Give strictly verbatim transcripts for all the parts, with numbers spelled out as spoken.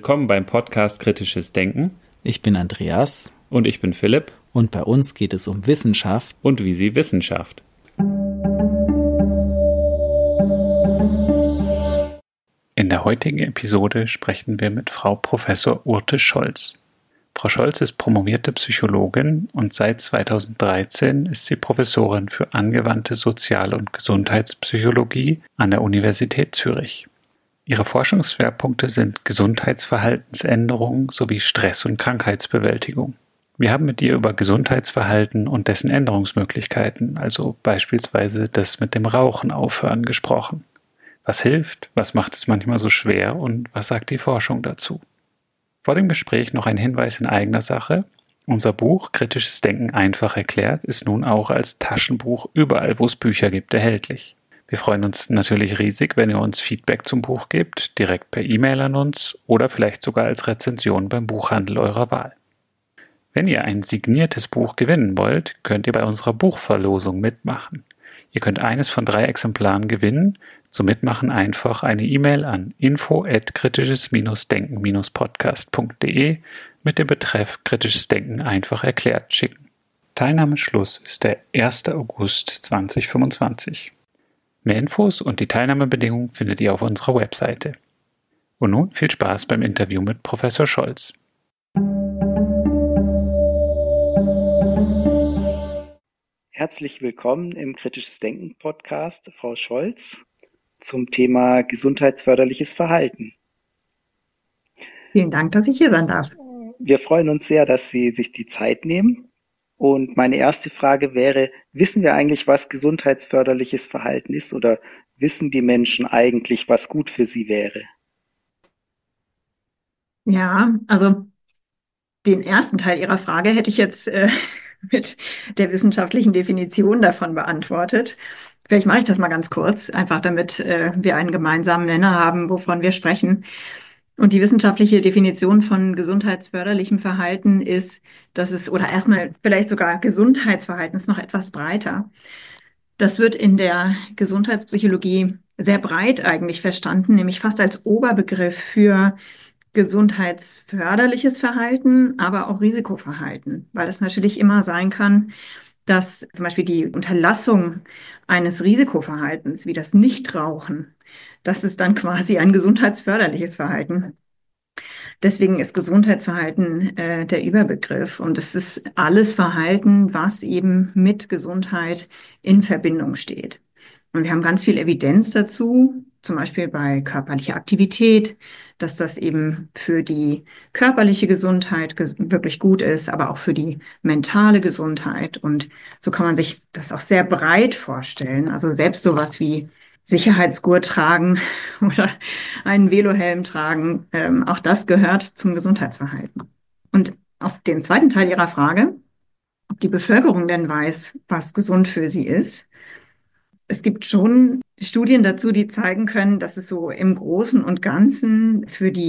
willkommen beim Podcast Kritisches Denken. Ich bin Andreas. Und ich bin Philipp. Und bei uns geht es um Wissenschaft. Und wie sie Wissenschaft. In der heutigen Episode sprechen wir mit Frau Professor Urte Scholz. Frau Scholz ist promovierte Psychologin und seit zweitausenddreizehn ist sie Professorin für angewandte Sozial- und Gesundheitspsychologie an der Universität Zürich. Ihre Forschungsschwerpunkte sind Gesundheitsverhaltensänderung sowie Stress- und Krankheitsbewältigung. Wir haben mit ihr über Gesundheitsverhalten und dessen Änderungsmöglichkeiten, also beispielsweise das mit dem Rauchen aufhören, gesprochen. Was hilft, was macht es manchmal so schwer und was sagt die Forschung dazu? Vor dem Gespräch noch ein Hinweis in eigener Sache. Unser Buch Kritisches Denken einfach erklärt ist nun auch als Taschenbuch überall, wo es Bücher gibt, erhältlich. Wir freuen uns natürlich riesig, wenn ihr uns Feedback zum Buch gebt, direkt per E-Mail an uns oder vielleicht sogar als Rezension beim Buchhandel eurer Wahl. Wenn ihr ein signiertes Buch gewinnen wollt, könnt ihr bei unserer Buchverlosung mitmachen. Ihr könnt eines von drei Exemplaren gewinnen. Zum Mitmachen einfach eine E-Mail an info at kritisches-denken-podcast punkt de mit dem Betreff Kritisches Denken einfach erklärt schicken. Teilnahmeschluss ist der erster August zweitausendfünfundzwanzig. Mehr Infos und die Teilnahmebedingungen findet ihr auf unserer Webseite. Und nun viel Spaß beim Interview mit Professor Scholz. Herzlich willkommen im Kritisches Denken Podcast, Frau Scholz, zum Thema gesundheitsförderliches Verhalten. Vielen Dank, dass ich hier sein darf. Wir freuen uns sehr, dass Sie sich die Zeit nehmen. Und meine erste Frage wäre, wissen wir eigentlich, was gesundheitsförderliches Verhalten ist, oder wissen die Menschen eigentlich, was gut für sie wäre? Ja, also den ersten Teil Ihrer Frage hätte ich jetzt äh, mit der wissenschaftlichen Definition davon beantwortet. Vielleicht mache ich das mal ganz kurz, einfach damit äh, wir einen gemeinsamen Nenner haben, wovon wir sprechen. Und die wissenschaftliche Definition von gesundheitsförderlichem Verhalten ist, dass es, oder erstmal vielleicht sogar Gesundheitsverhalten ist noch etwas breiter. Das wird in der Gesundheitspsychologie sehr breit eigentlich verstanden, nämlich fast als Oberbegriff für gesundheitsförderliches Verhalten, aber auch Risikoverhalten, weil es natürlich immer sein kann, dass zum Beispiel die Unterlassung eines Risikoverhaltens, wie das Nichtrauchen, das ist dann quasi ein gesundheitsförderliches Verhalten. Deswegen ist Gesundheitsverhalten äh, der Überbegriff, und es ist alles Verhalten, was eben mit Gesundheit in Verbindung steht. Und wir haben ganz viel Evidenz dazu, zum Beispiel bei körperlicher Aktivität, dass das eben für die körperliche Gesundheit ges- wirklich gut ist, aber auch für die mentale Gesundheit. Und so kann man sich das auch sehr breit vorstellen. Also selbst sowas wie Sicherheitsgurt tragen oder einen Velohelm tragen, ähm, auch das gehört zum Gesundheitsverhalten. Und auf den zweiten Teil Ihrer Frage, ob die Bevölkerung denn weiß, was gesund für sie ist. Es gibt schon Studien dazu, die zeigen können, dass es so im Großen und Ganzen für die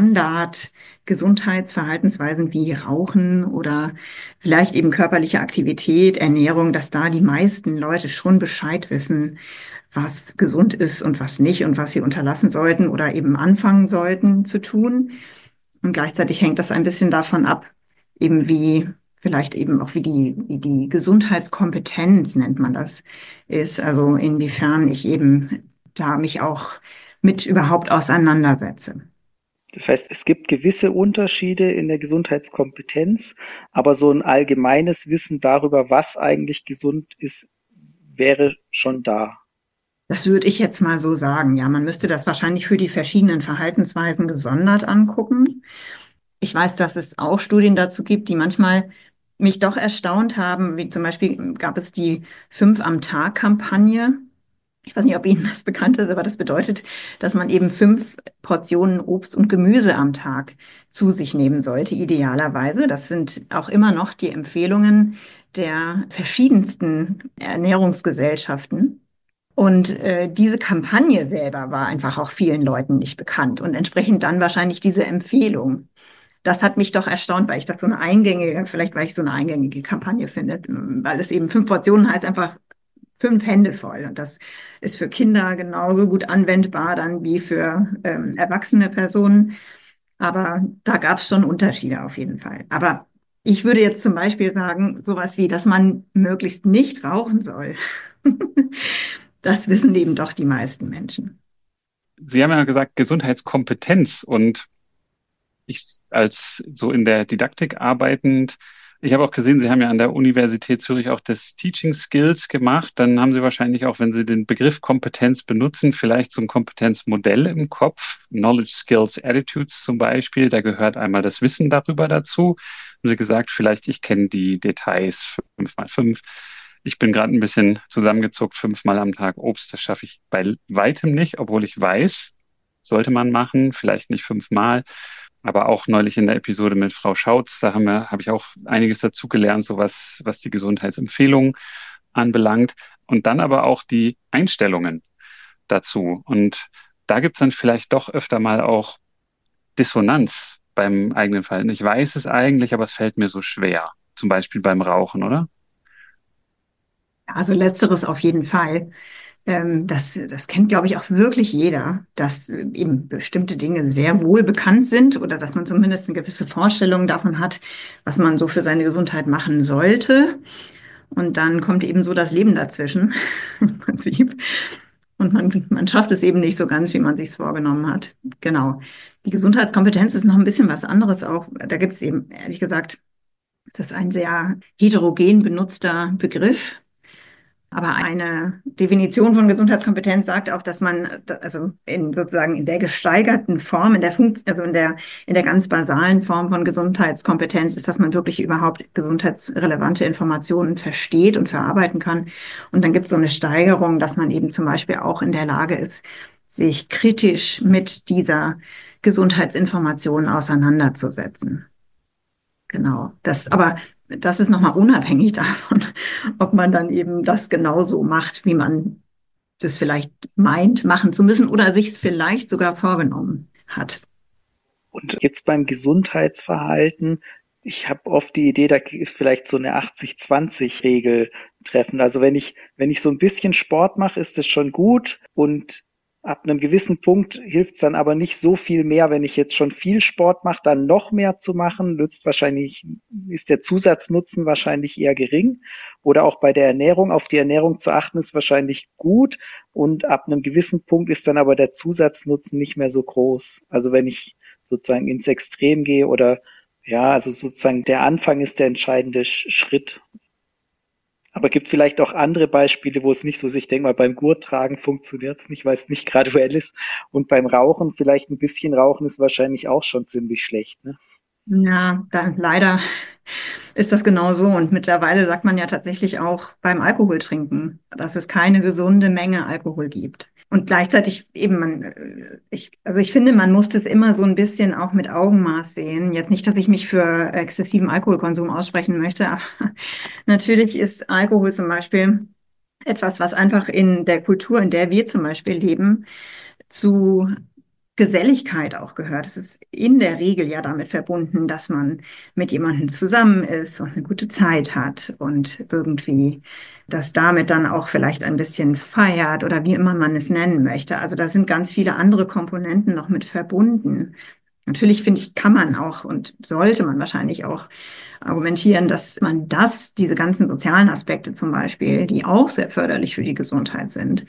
Standard-Gesundheitsverhaltensweisen wie Rauchen oder vielleicht eben körperliche Aktivität, Ernährung, dass da die meisten Leute schon Bescheid wissen, was gesund ist und was nicht und was sie unterlassen sollten oder eben anfangen sollten zu tun. Und gleichzeitig hängt das ein bisschen davon ab, eben wie vielleicht eben auch wie die, wie die Gesundheitskompetenz, nennt man das, ist. Also inwiefern ich eben da mich auch mit überhaupt auseinandersetze. Das heißt, es gibt gewisse Unterschiede in der Gesundheitskompetenz, aber so ein allgemeines Wissen darüber, was eigentlich gesund ist, wäre schon da. Das würde ich jetzt mal so sagen. Ja, man müsste das wahrscheinlich für die verschiedenen Verhaltensweisen gesondert angucken. Ich weiß, dass es auch Studien dazu gibt, die manchmal mich doch erstaunt haben, wie zum Beispiel gab es die Fünf-am-Tag-Kampagne. Ich weiß nicht, ob Ihnen das bekannt ist, aber das bedeutet, dass man eben fünf Portionen Obst und Gemüse am Tag zu sich nehmen sollte, idealerweise. Das sind auch immer noch die Empfehlungen der verschiedensten Ernährungsgesellschaften. Und äh, diese Kampagne selber war einfach auch vielen Leuten nicht bekannt und entsprechend dann wahrscheinlich diese Empfehlung. Das hat mich doch erstaunt, weil ich das so eine eingängige, vielleicht weil ich so eine eingängige Kampagne finde, weil es eben fünf Portionen heißt, einfach fünf Hände voll. Und das ist für Kinder genauso gut anwendbar dann wie für ähm, erwachsene Personen. Aber da gab es schon Unterschiede auf jeden Fall. Aber ich würde jetzt zum Beispiel sagen, sowas wie, dass man möglichst nicht rauchen soll. Das wissen eben doch die meisten Menschen. Sie haben ja gesagt, Gesundheitskompetenz und ich als so in der Didaktik arbeitend, ich habe auch gesehen, Sie haben ja an der Universität Zürich auch das Teaching Skills gemacht. Dann haben Sie wahrscheinlich auch, wenn Sie den Begriff Kompetenz benutzen, vielleicht so ein Kompetenzmodell im Kopf. Knowledge, Skills, Attitudes zum Beispiel. Da gehört einmal das Wissen darüber dazu. Haben Sie gesagt, vielleicht ich kenne die Details fünf mal fünf. Ich bin gerade ein bisschen zusammengezuckt, fünfmal am Tag Obst. Das schaffe ich bei weitem nicht, obwohl ich weiß, sollte man machen, vielleicht nicht fünfmal. Aber auch neulich in der Episode mit Frau Schautz, da haben wir, habe ich auch einiges dazu gelernt, so was, was die Gesundheitsempfehlungen anbelangt. Und dann aber auch die Einstellungen dazu. Und da gibt es dann vielleicht doch öfter mal auch Dissonanz beim eigenen Verhalten. Ich weiß es eigentlich, aber es fällt mir so schwer. Zum Beispiel beim Rauchen, oder? Also letzteres auf jeden Fall. Ähm, das, das kennt, glaube ich, auch wirklich jeder, dass äh, eben bestimmte Dinge sehr wohl bekannt sind oder dass man zumindest eine gewisse Vorstellung davon hat, was man so für seine Gesundheit machen sollte. Und dann kommt eben so das Leben dazwischen, im Prinzip. Und man, man schafft es eben nicht so ganz, wie man sich es vorgenommen hat. Genau. Die Gesundheitskompetenz ist noch ein bisschen was anderes auch. Da gibt es eben, ehrlich gesagt, es ist ein sehr heterogen benutzter Begriff. Aber eine Definition von Gesundheitskompetenz sagt auch, dass man also in sozusagen in der gesteigerten Form, in der Funkt, also in der in der ganz basalen Form von Gesundheitskompetenz ist, dass man wirklich überhaupt gesundheitsrelevante Informationen versteht und verarbeiten kann. Und dann gibt es so eine Steigerung, dass man eben zum Beispiel auch in der Lage ist, sich kritisch mit dieser Gesundheitsinformation auseinanderzusetzen. Genau. Das, aber das ist nochmal unabhängig davon, ob man dann eben das genauso macht, wie man das vielleicht meint, machen zu müssen oder sich es vielleicht sogar vorgenommen hat. Und jetzt beim Gesundheitsverhalten, ich habe oft die Idee, da ist vielleicht so eine achtzig zwanzig Regel treffen. Also wenn ich, wenn ich so ein bisschen Sport mache, ist das schon gut und ab einem gewissen Punkt hilft es dann aber nicht so viel mehr, wenn ich jetzt schon viel Sport mache, dann noch mehr zu machen, nützt wahrscheinlich, ist der Zusatznutzen wahrscheinlich eher gering. Oder auch bei der Ernährung, auf die Ernährung zu achten, ist wahrscheinlich gut. Und ab einem gewissen Punkt ist dann aber der Zusatznutzen nicht mehr so groß. Also wenn ich sozusagen ins Extrem gehe oder ja, also sozusagen der Anfang ist der entscheidende Schritt. Aber gibt vielleicht auch andere Beispiele, wo es nicht so ist. Ich denke mal, beim Gurttragen funktioniert es nicht, weil es nicht graduell ist. Und beim Rauchen, vielleicht ein bisschen Rauchen ist wahrscheinlich auch schon ziemlich schlecht, ne? Ja, da, leider ist das genau so. Und mittlerweile sagt man ja tatsächlich auch beim Alkohol trinken, dass es keine gesunde Menge Alkohol gibt. Und gleichzeitig eben, man, ich, also ich finde, man muss das immer so ein bisschen auch mit Augenmaß sehen. Jetzt nicht, dass ich mich für exzessiven Alkoholkonsum aussprechen möchte, aber natürlich ist Alkohol zum Beispiel etwas, was einfach in der Kultur, in der wir zum Beispiel leben, zu Geselligkeit auch gehört. Es ist in der Regel ja damit verbunden, dass man mit jemandem zusammen ist und eine gute Zeit hat und irgendwie das damit dann auch vielleicht ein bisschen feiert oder wie immer man es nennen möchte. Also da sind ganz viele andere Komponenten noch mit verbunden. Natürlich finde ich, kann man auch und sollte man wahrscheinlich auch argumentieren, dass man das, diese ganzen sozialen Aspekte zum Beispiel, die auch sehr förderlich für die Gesundheit sind,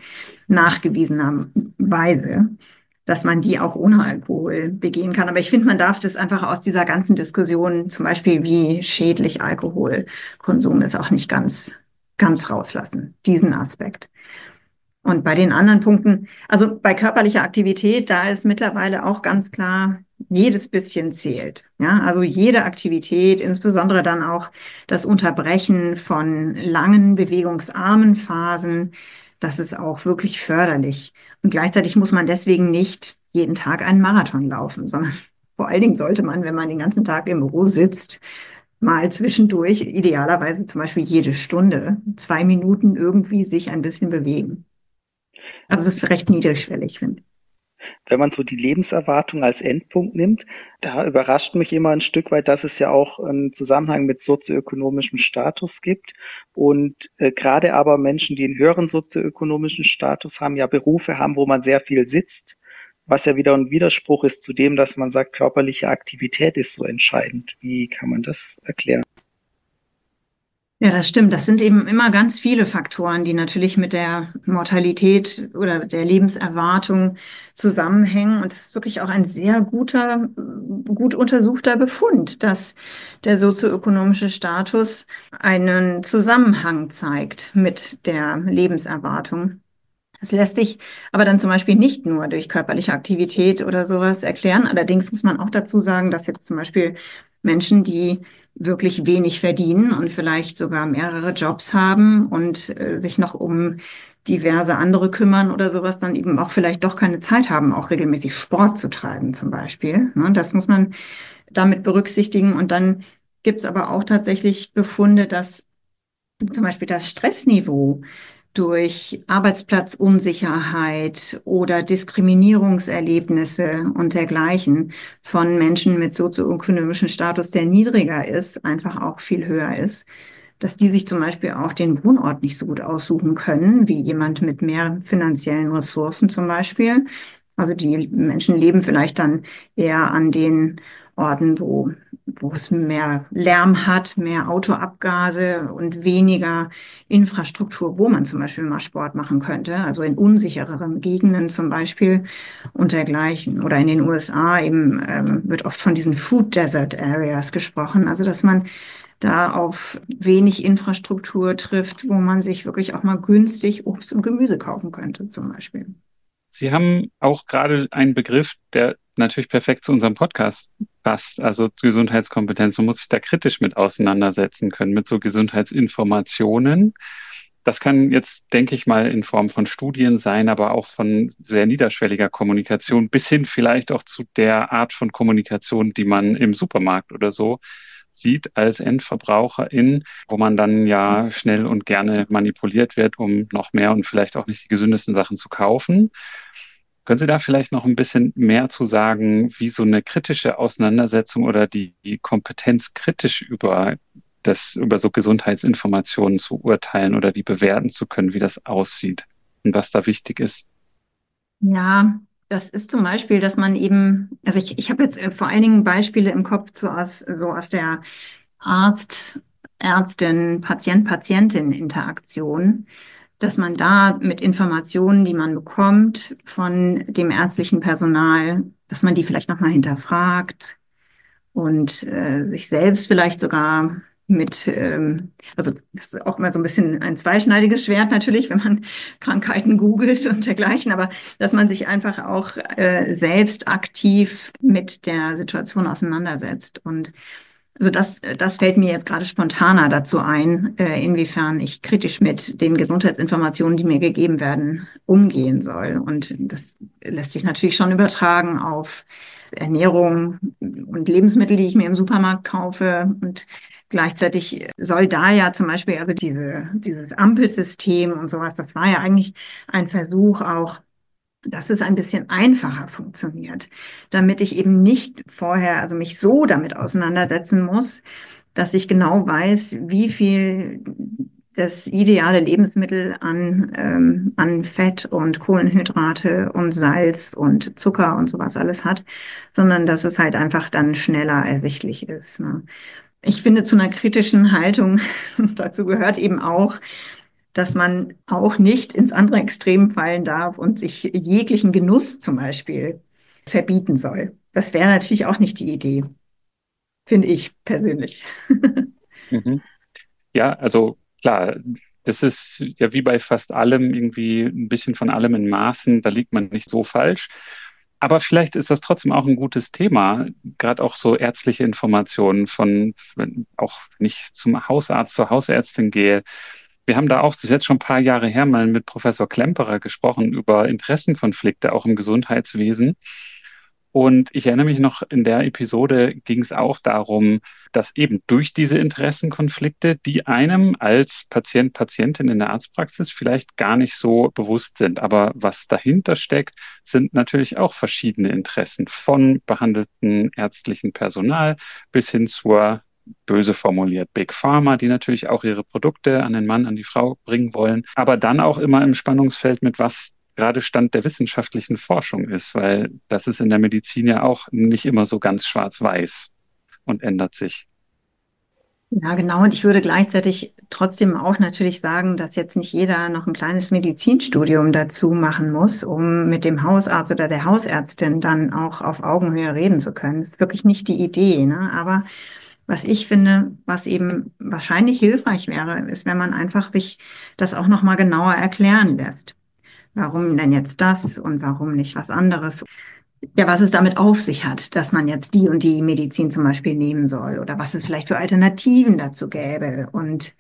nachgewiesenerweise, dass man die auch ohne Alkohol begehen kann. Aber ich finde, man darf das einfach aus dieser ganzen Diskussion, zum Beispiel wie schädlich Alkoholkonsum ist, auch nicht ganz, ganz rauslassen, diesen Aspekt. Und bei den anderen Punkten, also bei körperlicher Aktivität, da ist mittlerweile auch ganz klar, jedes bisschen zählt. Ja, also jede Aktivität, insbesondere dann auch das Unterbrechen von langen, bewegungsarmen Phasen, das ist auch wirklich förderlich. Und gleichzeitig muss man deswegen nicht jeden Tag einen Marathon laufen, sondern vor allen Dingen sollte man, wenn man den ganzen Tag im Büro sitzt, mal zwischendurch, idealerweise zum Beispiel jede Stunde, zwei Minuten irgendwie sich ein bisschen bewegen. Also es ist recht niedrigschwellig, finde ich. Wenn man so die Lebenserwartung als Endpunkt nimmt, da überrascht mich immer ein Stück weit, dass es ja auch einen Zusammenhang mit sozioökonomischem Status gibt. Und äh, gerade aber Menschen, die einen höheren sozioökonomischen Status haben, ja Berufe haben, wo man sehr viel sitzt. was ja wieder ein Widerspruch ist zu dem, dass man sagt, körperliche Aktivität ist so entscheidend. Wie kann man das erklären? Ja, das stimmt. Das sind eben immer ganz viele Faktoren, die natürlich mit der Mortalität oder der Lebenserwartung zusammenhängen. Und es ist wirklich auch ein sehr guter, gut untersuchter Befund, dass der sozioökonomische Status einen Zusammenhang zeigt mit der Lebenserwartung. Das lässt sich aber dann zum Beispiel nicht nur durch körperliche Aktivität oder sowas erklären. Allerdings muss man auch dazu sagen, dass jetzt zum Beispiel Menschen, die wirklich wenig verdienen und vielleicht sogar mehrere Jobs haben und äh, sich noch um diverse andere kümmern oder sowas, dann eben auch vielleicht doch keine Zeit haben, auch regelmäßig Sport zu treiben zum Beispiel. Ne? Das muss man damit berücksichtigen. Und dann gibt es aber auch tatsächlich Befunde, dass zum Beispiel das Stressniveau durch Arbeitsplatzunsicherheit oder Diskriminierungserlebnisse und dergleichen von Menschen mit sozioökonomischem Status, der niedriger ist, einfach auch viel höher ist, dass die sich zum Beispiel auch den Wohnort nicht so gut aussuchen können, wie jemand mit mehr finanziellen Ressourcen zum Beispiel. Also die Menschen leben vielleicht dann eher an den Orten, wo, wo es mehr Lärm hat, mehr Autoabgase und weniger Infrastruktur, wo man zum Beispiel mal Sport machen könnte, also in unsichereren Gegenden zum Beispiel und dergleichen. Oder in den U S A eben ähm, wird oft von diesen Food Desert Areas gesprochen, also dass man da auf wenig Infrastruktur trifft, wo man sich wirklich auch mal günstig Obst und Gemüse kaufen könnte zum Beispiel. Sie haben auch gerade einen Begriff, der natürlich perfekt zu unserem Podcast passt, also Gesundheitskompetenz. Man muss sich da kritisch mit auseinandersetzen können, mit so Gesundheitsinformationen. Das kann jetzt, denke ich mal, in Form von Studien sein, aber auch von sehr niederschwelliger Kommunikation bis hin vielleicht auch zu der Art von Kommunikation, die man im Supermarkt oder so sieht als Endverbraucherin, wo man dann ja schnell und gerne manipuliert wird, um noch mehr und vielleicht auch nicht die gesündesten Sachen zu kaufen. Können Sie da vielleicht noch ein bisschen mehr zu sagen, wie so eine kritische Auseinandersetzung oder die, die Kompetenz kritisch über das, über so Gesundheitsinformationen zu urteilen oder die bewerten zu können, wie das aussieht und was da wichtig ist? Ja, das ist zum Beispiel, dass man eben, also ich, ich habe jetzt äh, vor allen Dingen Beispiele im Kopf so aus, so aus der Arzt, Ärztin, Patient, Patientin-Interaktion, dass man da mit Informationen, die man bekommt von dem ärztlichen Personal, dass man die vielleicht nochmal hinterfragt und äh, sich selbst vielleicht sogar mit, ähm, also das ist auch immer so ein bisschen ein zweischneidiges Schwert natürlich, wenn man Krankheiten googelt und dergleichen, aber dass man sich einfach auch äh, selbst aktiv mit der Situation auseinandersetzt. Und also das, das fällt mir jetzt gerade spontaner dazu ein, äh, inwiefern ich kritisch mit den Gesundheitsinformationen, die mir gegeben werden, umgehen soll. Und das lässt sich natürlich schon übertragen auf Ernährung und Lebensmittel, die ich mir im Supermarkt kaufe. Und gleichzeitig soll da ja zum Beispiel, also diese, dieses Ampelsystem und sowas, das war ja eigentlich ein Versuch auch, dass es ein bisschen einfacher funktioniert, damit ich eben nicht vorher, also mich so damit auseinandersetzen muss, dass ich genau weiß, wie viel das ideale Lebensmittel an, ähm, an Fett und Kohlenhydrate und Salz und Zucker und sowas alles hat, sondern dass es halt einfach dann schneller ersichtlich ist. Ne? Ich finde, zu einer kritischen Haltung dazu gehört eben auch, dass man auch nicht ins andere Extrem fallen darf und sich jeglichen Genuss zum Beispiel verbieten soll. Das wäre natürlich auch nicht die Idee, finde ich persönlich. Mhm. Ja, also klar, das ist ja wie bei fast allem irgendwie ein bisschen von allem in Maßen, da liegt man nicht so falsch. Aber vielleicht ist das trotzdem auch ein gutes Thema, gerade auch so ärztliche Informationen von, wenn, auch wenn ich zum Hausarzt, zur Hausärztin gehe. Wir haben da auch, das ist jetzt schon ein paar Jahre her, mal mit Professor Klemperer gesprochen über Interessenkonflikte auch im Gesundheitswesen. Und ich erinnere mich noch, in der Episode ging es auch darum, dass eben durch diese Interessenkonflikte, die einem als Patient, Patientin in der Arztpraxis vielleicht gar nicht so bewusst sind. Aber was dahinter steckt, sind natürlich auch verschiedene Interessen von behandelten ärztlichen Personal bis hin zur, böse formuliert, Big Pharma, die natürlich auch ihre Produkte an den Mann, an die Frau bringen wollen. Aber dann auch immer im Spannungsfeld mit, was gerade Stand der wissenschaftlichen Forschung ist, weil das ist in der Medizin ja auch nicht immer so ganz schwarz-weiß und ändert sich. Ja, genau. Und ich würde gleichzeitig trotzdem auch natürlich sagen, dass jetzt nicht jeder noch ein kleines Medizinstudium dazu machen muss, um mit dem Hausarzt oder der Hausärztin dann auch auf Augenhöhe reden zu können. Das ist wirklich nicht die Idee, ne? Aber was ich finde, was eben wahrscheinlich hilfreich wäre, ist, wenn man einfach sich das auch noch mal genauer erklären lässt. Warum denn jetzt das und warum nicht was anderes? Ja, was es damit auf sich hat, dass man jetzt die und die Medizin zum Beispiel nehmen soll oder was es vielleicht für Alternativen dazu gäbe und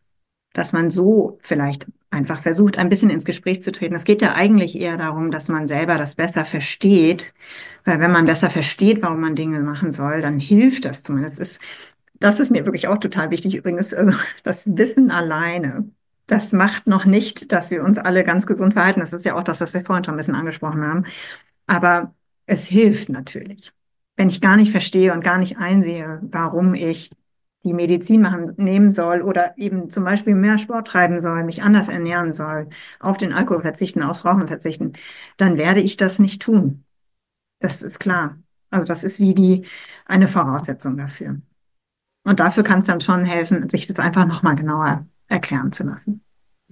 dass man so vielleicht einfach versucht, ein bisschen ins Gespräch zu treten. Es geht ja eigentlich eher darum, dass man selber das besser versteht, weil wenn man besser versteht, warum man Dinge machen soll, dann hilft das zumindest. Das ist, das ist mir wirklich auch total wichtig übrigens, also das Wissen alleine. Das macht noch nicht, dass wir uns alle ganz gesund verhalten. Das ist ja auch das, was wir vorhin schon ein bisschen angesprochen haben. Aber es hilft natürlich. Wenn ich gar nicht verstehe und gar nicht einsehe, warum ich die Medizin machen, nehmen soll oder eben zum Beispiel mehr Sport treiben soll, mich anders ernähren soll, auf den Alkohol verzichten, aufs Rauchen verzichten, dann werde ich das nicht tun. Das ist klar. Also das ist wie die, eine Voraussetzung dafür. Und dafür kann es dann schon helfen, sich das einfach nochmal genauer erklären zu lassen.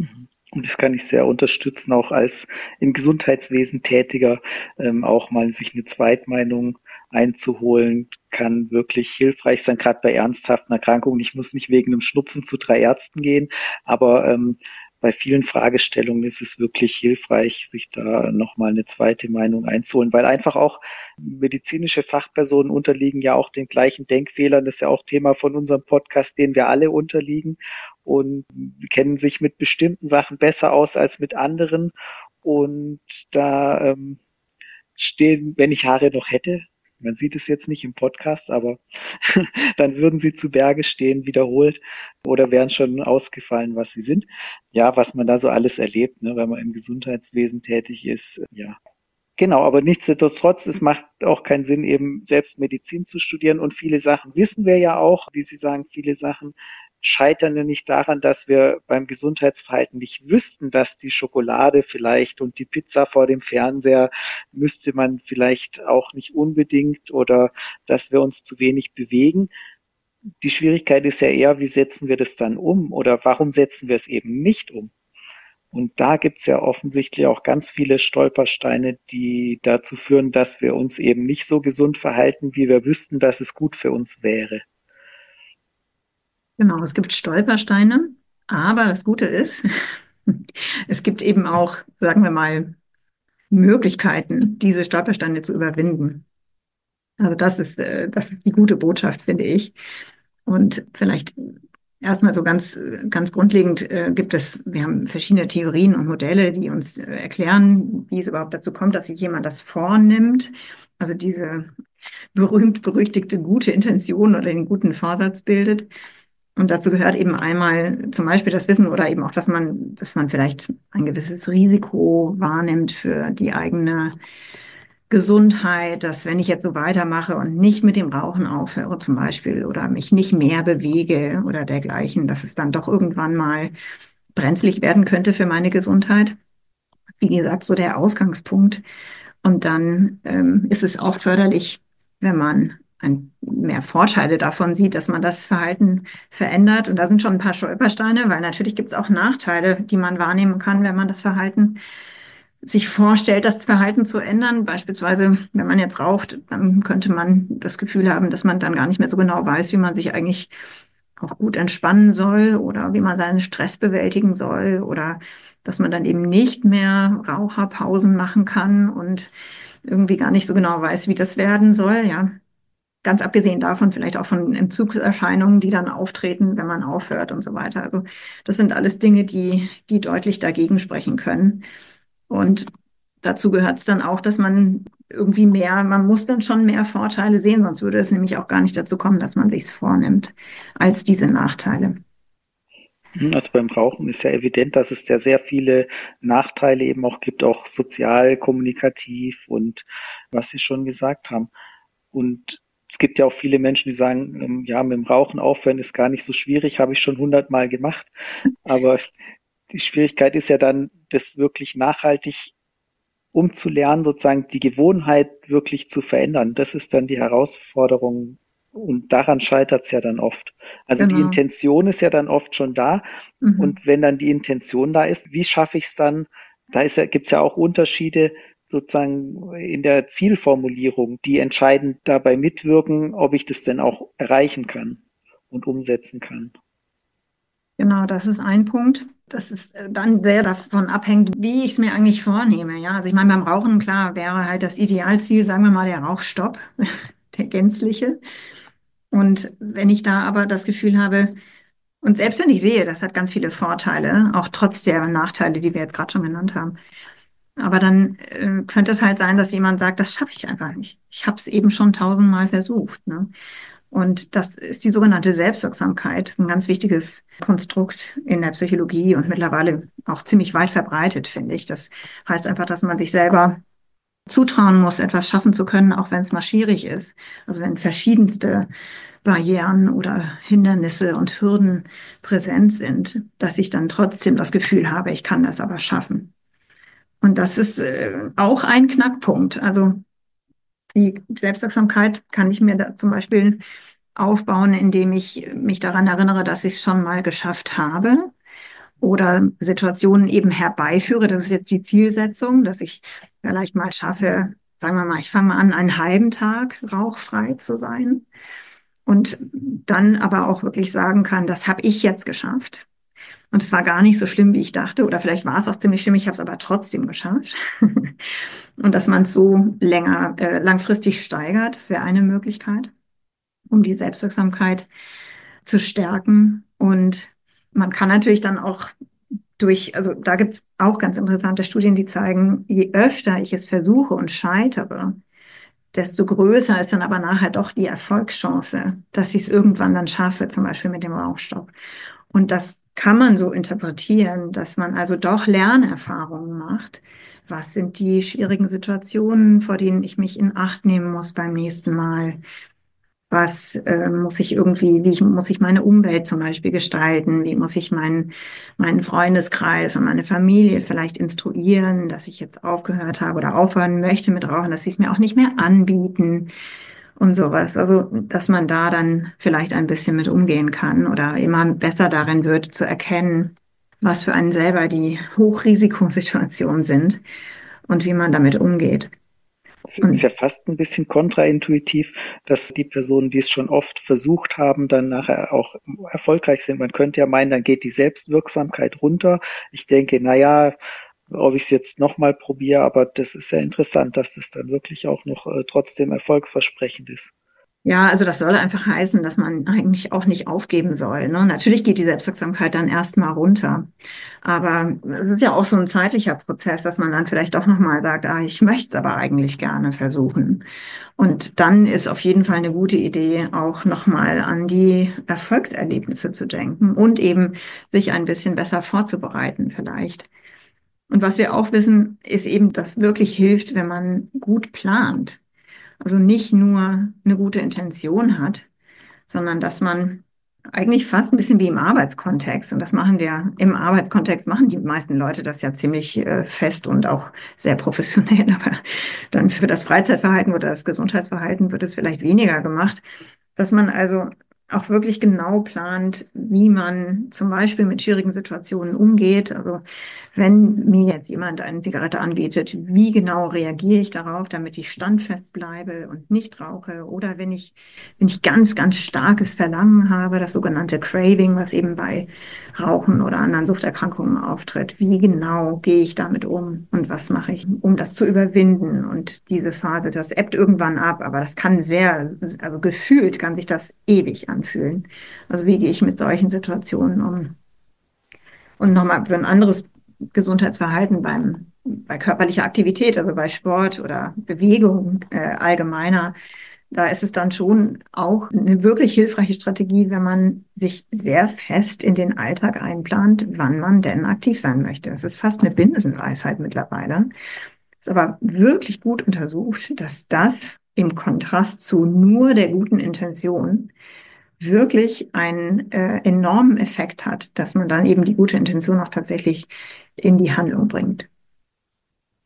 Und das kann ich sehr unterstützen, auch als im Gesundheitswesen Tätiger, ähm, auch mal sich eine Zweitmeinung einzuholen, kann wirklich hilfreich sein, gerade bei ernsthaften Erkrankungen. Ich muss nicht wegen einem Schnupfen zu drei Ärzten gehen, aber ähm, bei vielen Fragestellungen ist es wirklich hilfreich, sich da nochmal eine zweite Meinung einzuholen, weil einfach auch medizinische Fachpersonen unterliegen ja auch den gleichen Denkfehlern. Das ist ja auch Thema von unserem Podcast, den wir alle unterliegen und kennen sich mit bestimmten Sachen besser aus als mit anderen. Und da ähm, stehen, wenn ich Haare noch hätte, man sieht es jetzt nicht im Podcast, aber dann würden sie zu Berge stehen, wiederholt, oder wären schon ausgefallen, was sie sind. Ja, was man da so alles erlebt, ne, wenn man im Gesundheitswesen tätig ist, ja. Genau, aber nichtsdestotrotz, es macht auch keinen Sinn, eben selbst Medizin zu studieren. Und viele Sachen wissen wir ja auch, wie Sie sagen, viele Sachen scheitern ja nicht daran, dass wir beim Gesundheitsverhalten nicht wüssten, dass die Schokolade vielleicht und die Pizza vor dem Fernseher müsste man vielleicht auch nicht unbedingt oder dass wir uns zu wenig bewegen. Die Schwierigkeit ist ja eher, wie setzen wir das dann um oder warum setzen wir es eben nicht um? Und da gibt's ja offensichtlich auch ganz viele Stolpersteine, die dazu führen, dass wir uns eben nicht so gesund verhalten, wie wir wüssten, dass es gut für uns wäre. Genau, es gibt Stolpersteine, aber das Gute ist, es gibt eben auch, sagen wir mal, Möglichkeiten, diese Stolpersteine zu überwinden. Also das ist, äh, das ist die gute Botschaft, finde ich. Und vielleicht erstmal so ganz, ganz grundlegend äh, gibt es, wir haben verschiedene Theorien und Modelle, die uns äh, erklären, wie es überhaupt dazu kommt, dass sich jemand das vornimmt. Also diese berühmt-berüchtigte gute Intention oder den guten Vorsatz bildet. Und dazu gehört eben einmal zum Beispiel das Wissen oder eben auch, dass man, dass man vielleicht ein gewisses Risiko wahrnimmt für die eigene Gesundheit, dass wenn ich jetzt so weitermache und nicht mit dem Rauchen aufhöre zum Beispiel oder mich nicht mehr bewege oder dergleichen, dass es dann doch irgendwann mal brenzlig werden könnte für meine Gesundheit. Wie gesagt, so der Ausgangspunkt. Und dann ähm, ist es auch förderlich, wenn man ein, mehr Vorteile davon sieht, dass man das Verhalten verändert. Und da sind schon ein paar Stolpersteine, weil natürlich gibt es auch Nachteile, die man wahrnehmen kann, wenn man das Verhalten sich vorstellt, das Verhalten zu ändern. Beispielsweise, wenn man jetzt raucht, dann könnte man das Gefühl haben, dass man dann gar nicht mehr so genau weiß, wie man sich eigentlich auch gut entspannen soll oder wie man seinen Stress bewältigen soll oder dass man dann eben nicht mehr Raucherpausen machen kann und irgendwie gar nicht so genau weiß, wie das werden soll, ja. Ganz abgesehen davon vielleicht auch von Entzugserscheinungen, die dann auftreten, wenn man aufhört und so weiter. Also das sind alles Dinge, die, die deutlich dagegen sprechen können. Und dazu gehört es dann auch, dass man irgendwie mehr, man muss dann schon mehr Vorteile sehen, sonst würde es nämlich auch gar nicht dazu kommen, dass man sich's vornimmt, als diese Nachteile. Also beim Rauchen ist ja evident, dass es ja sehr viele Nachteile eben auch gibt, auch sozial, kommunikativ und was Sie schon gesagt haben. Und es gibt ja auch viele Menschen, die sagen, ja, mit dem Rauchen aufhören ist gar nicht so schwierig, habe ich schon hundertmal gemacht. Aber die Schwierigkeit ist ja dann, das wirklich nachhaltig um zu lernen, sozusagen die Gewohnheit wirklich zu verändern. Das ist dann die Herausforderung und daran scheitert es ja dann oft. Also die Genau. Intention ist ja dann oft schon da Mhm. und wenn dann die Intention da ist, wie schaffe ich es dann? Da ist ja, gibt es ja auch Unterschiede sozusagen in der Zielformulierung, die entscheidend dabei mitwirken, ob ich das denn auch erreichen kann und umsetzen kann. Genau, das ist ein Punkt. Das ist äh, dann sehr davon abhängig, wie ich es mir eigentlich vornehme. Ja, also ich meine, beim Rauchen, klar, wäre halt das Idealziel, sagen wir mal, der Rauchstopp, der gänzliche. Und wenn ich da aber das Gefühl habe, und selbst wenn ich sehe, das hat ganz viele Vorteile, auch trotz der Nachteile, die wir jetzt gerade schon genannt haben. Aber dann äh, könnte es halt sein, dass jemand sagt, das schaffe ich einfach nicht. Ich habe es eben schon tausendmal versucht. Ne? Und das ist die sogenannte Selbstwirksamkeit. Das ist ein ganz wichtiges Konstrukt in der Psychologie und mittlerweile auch ziemlich weit verbreitet, finde ich. Das heißt einfach, dass man sich selber zutrauen muss, etwas schaffen zu können, auch wenn es mal schwierig ist. Also wenn verschiedenste Barrieren oder Hindernisse und Hürden präsent sind, dass ich dann trotzdem das Gefühl habe, ich kann das aber schaffen. Und das ist äh, auch ein Knackpunkt. Also die Selbstwirksamkeit kann ich mir da zum Beispiel aufbauen, indem ich mich daran erinnere, dass ich es schon mal geschafft habe oder Situationen eben herbeiführe. Das ist jetzt die Zielsetzung, dass ich vielleicht mal schaffe, sagen wir mal, ich fange mal an, einen halben Tag rauchfrei zu sein und dann aber auch wirklich sagen kann, das habe ich jetzt geschafft. Und es war gar nicht so schlimm, wie ich dachte, oder vielleicht war es auch ziemlich schlimm, ich habe es aber trotzdem geschafft. Und dass man es so länger, äh, langfristig steigert, das wäre eine Möglichkeit, um die Selbstwirksamkeit zu stärken. Und man kann natürlich dann auch durch, also da gibt es auch ganz interessante Studien, die zeigen, je öfter ich es versuche und scheitere, desto größer ist dann aber nachher doch die Erfolgschance, dass ich es irgendwann dann schaffe, zum Beispiel mit dem Rauchstopp. Und das kann man so interpretieren, dass man also doch Lernerfahrungen macht. Was sind die schwierigen Situationen, vor denen ich mich in Acht nehmen muss beim nächsten Mal? Was äh, muss ich irgendwie, wie ich, muss ich meine Umwelt zum Beispiel gestalten? Wie muss ich meinen, meinen Freundeskreis und meine Familie vielleicht instruieren, dass ich jetzt aufgehört habe oder aufhören möchte mit Rauchen, dass sie es mir auch nicht mehr anbieten und sowas. Also, dass man da dann vielleicht ein bisschen mit umgehen kann oder immer besser darin wird zu erkennen, was für einen selber die Hochrisikosituationen sind und wie man damit umgeht. Es ist ja fast ein bisschen kontraintuitiv, dass die Personen, die es schon oft versucht haben, dann nachher auch erfolgreich sind. Man könnte ja meinen, dann geht die Selbstwirksamkeit runter. Ich denke, na ja, ob ich es jetzt nochmal probiere, aber das ist ja interessant, dass das dann wirklich auch noch äh, trotzdem erfolgsversprechend ist. Ja, also das soll einfach heißen, dass man eigentlich auch nicht aufgeben soll. Ne? Natürlich geht die Selbstwirksamkeit dann erstmal runter. Aber es ist ja auch so ein zeitlicher Prozess, dass man dann vielleicht doch nochmal sagt, ah, ich möchte es aber eigentlich gerne versuchen. Und dann ist auf jeden Fall eine gute Idee, auch nochmal an die Erfolgserlebnisse zu denken und eben sich ein bisschen besser vorzubereiten vielleicht. Und was wir auch wissen, ist eben, dass wirklich hilft, wenn man gut plant. Also nicht nur eine gute Intention hat, sondern dass man eigentlich fast ein bisschen wie im Arbeitskontext, und das machen wir im Arbeitskontext, machen die meisten Leute das ja ziemlich äh, fest und auch sehr professionell, aber dann für das Freizeitverhalten oder das Gesundheitsverhalten wird es vielleicht weniger gemacht, dass man also auch wirklich genau plant, wie man zum Beispiel mit schwierigen Situationen umgeht. Also wenn mir jetzt jemand eine Zigarette anbietet, wie genau reagiere ich darauf, damit ich standfest bleibe und nicht rauche? Oder wenn ich, wenn ich ganz, ganz starkes Verlangen habe, das sogenannte Craving, was eben bei Rauchen oder anderen Suchterkrankungen auftritt, wie genau gehe ich damit um und was mache ich, um das zu überwinden? Und diese Phase, das ebbt irgendwann ab, aber das kann sehr, also gefühlt kann sich das ewig anfühlen. Also wie gehe ich mit solchen Situationen um? Und nochmal für ein anderes Gesundheitsverhalten beim, bei körperlicher Aktivität, also bei Sport oder Bewegung äh, allgemeiner, da ist es dann schon auch eine wirklich hilfreiche Strategie, wenn man sich sehr fest in den Alltag einplant, wann man denn aktiv sein möchte. Das ist fast eine Binsenweisheit mittlerweile. Ist aber wirklich gut untersucht, dass das im Kontrast zu nur der guten Intention wirklich einen äh, enormen Effekt hat, dass man dann eben die gute Intention auch tatsächlich in die Handlung bringt.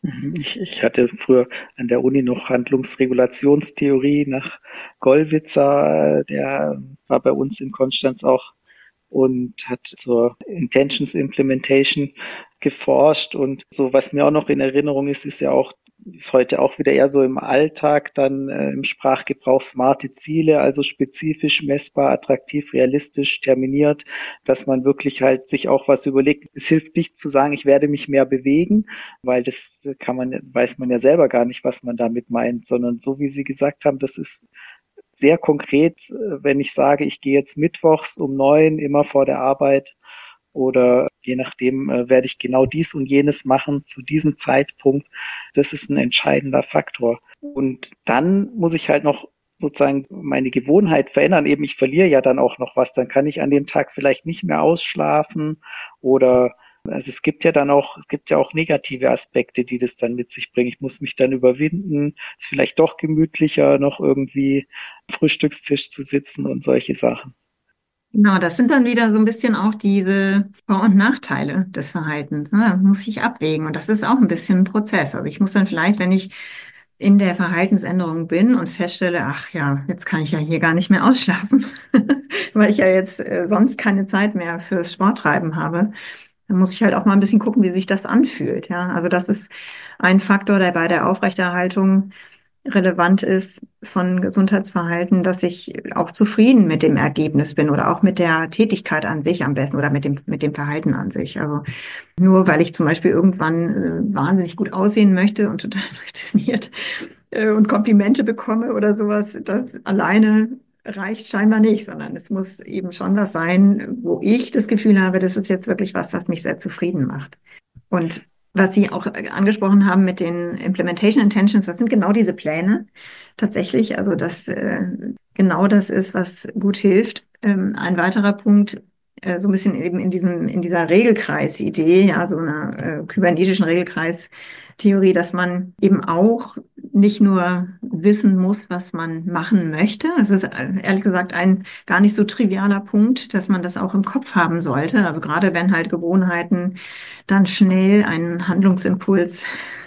Ich, ich hatte früher an der Uni noch Handlungsregulationstheorie nach Gollwitzer, der war bei uns in Konstanz auch und hat zur Intentions Implementation geforscht. Und so, was mir auch noch in Erinnerung ist, ist ja auch, ist heute auch wieder eher so im Alltag dann äh, im Sprachgebrauch smarte Ziele, also spezifisch, messbar, attraktiv, realistisch, terminiert, dass man wirklich halt sich auch was überlegt. Es hilft nicht zu sagen, ich werde mich mehr bewegen, weil das kann man, weiß man ja selber gar nicht, was man damit meint, sondern so wie Sie gesagt haben, das ist sehr konkret, wenn ich sage, ich gehe jetzt mittwochs um neun immer vor der Arbeit oder je nachdem äh, werde ich genau dies und jenes machen zu diesem Zeitpunkt. Das ist ein entscheidender Faktor. Und dann muss ich halt noch sozusagen meine Gewohnheit verändern. Eben, ich verliere ja dann auch noch was. Dann kann ich an dem Tag vielleicht nicht mehr ausschlafen oder also es gibt ja dann auch, es gibt ja auch negative Aspekte, die das dann mit sich bringen. Ich muss mich dann überwinden, ist vielleicht doch gemütlicher, noch irgendwie am Frühstückstisch zu sitzen und solche Sachen. Genau, das sind dann wieder so ein bisschen auch diese Vor- und Nachteile des Verhaltens. Ne? Das muss ich abwägen. Und das ist auch ein bisschen ein Prozess. Also ich muss dann vielleicht, wenn ich in der Verhaltensänderung bin und feststelle, ach ja, jetzt kann ich ja hier gar nicht mehr ausschlafen, weil ich ja jetzt äh, sonst keine Zeit mehr fürs Sporttreiben habe, dann muss ich halt auch mal ein bisschen gucken, wie sich das anfühlt. Ja, also das ist ein Faktor, der bei der Aufrechterhaltung relevant ist von Gesundheitsverhalten, dass ich auch zufrieden mit dem Ergebnis bin oder auch mit der Tätigkeit an sich am besten oder mit dem, mit dem Verhalten an sich. Also nur weil ich zum Beispiel irgendwann äh, wahnsinnig gut aussehen möchte und total trainiert äh, und Komplimente bekomme oder sowas, das alleine reicht scheinbar nicht, sondern es muss eben schon was sein, wo ich das Gefühl habe, das ist jetzt wirklich was, was mich sehr zufrieden macht. Und was Sie auch angesprochen haben mit den Implementation Intentions, das sind genau diese Pläne tatsächlich. Also das äh, genau das ist, was gut hilft. Ähm, ein weiterer Punkt, äh, so ein bisschen eben in diesem, in dieser Regelkreis-Idee, ja, so einer äh, kybernetischen Regelkreis-Theorie, dass man eben auch nicht nur wissen muss, was man machen möchte. Es ist äh, ehrlich gesagt ein gar nicht so trivialer Punkt, dass man das auch im Kopf haben sollte. Also gerade wenn halt Gewohnheiten dann schnell einen Handlungsimpuls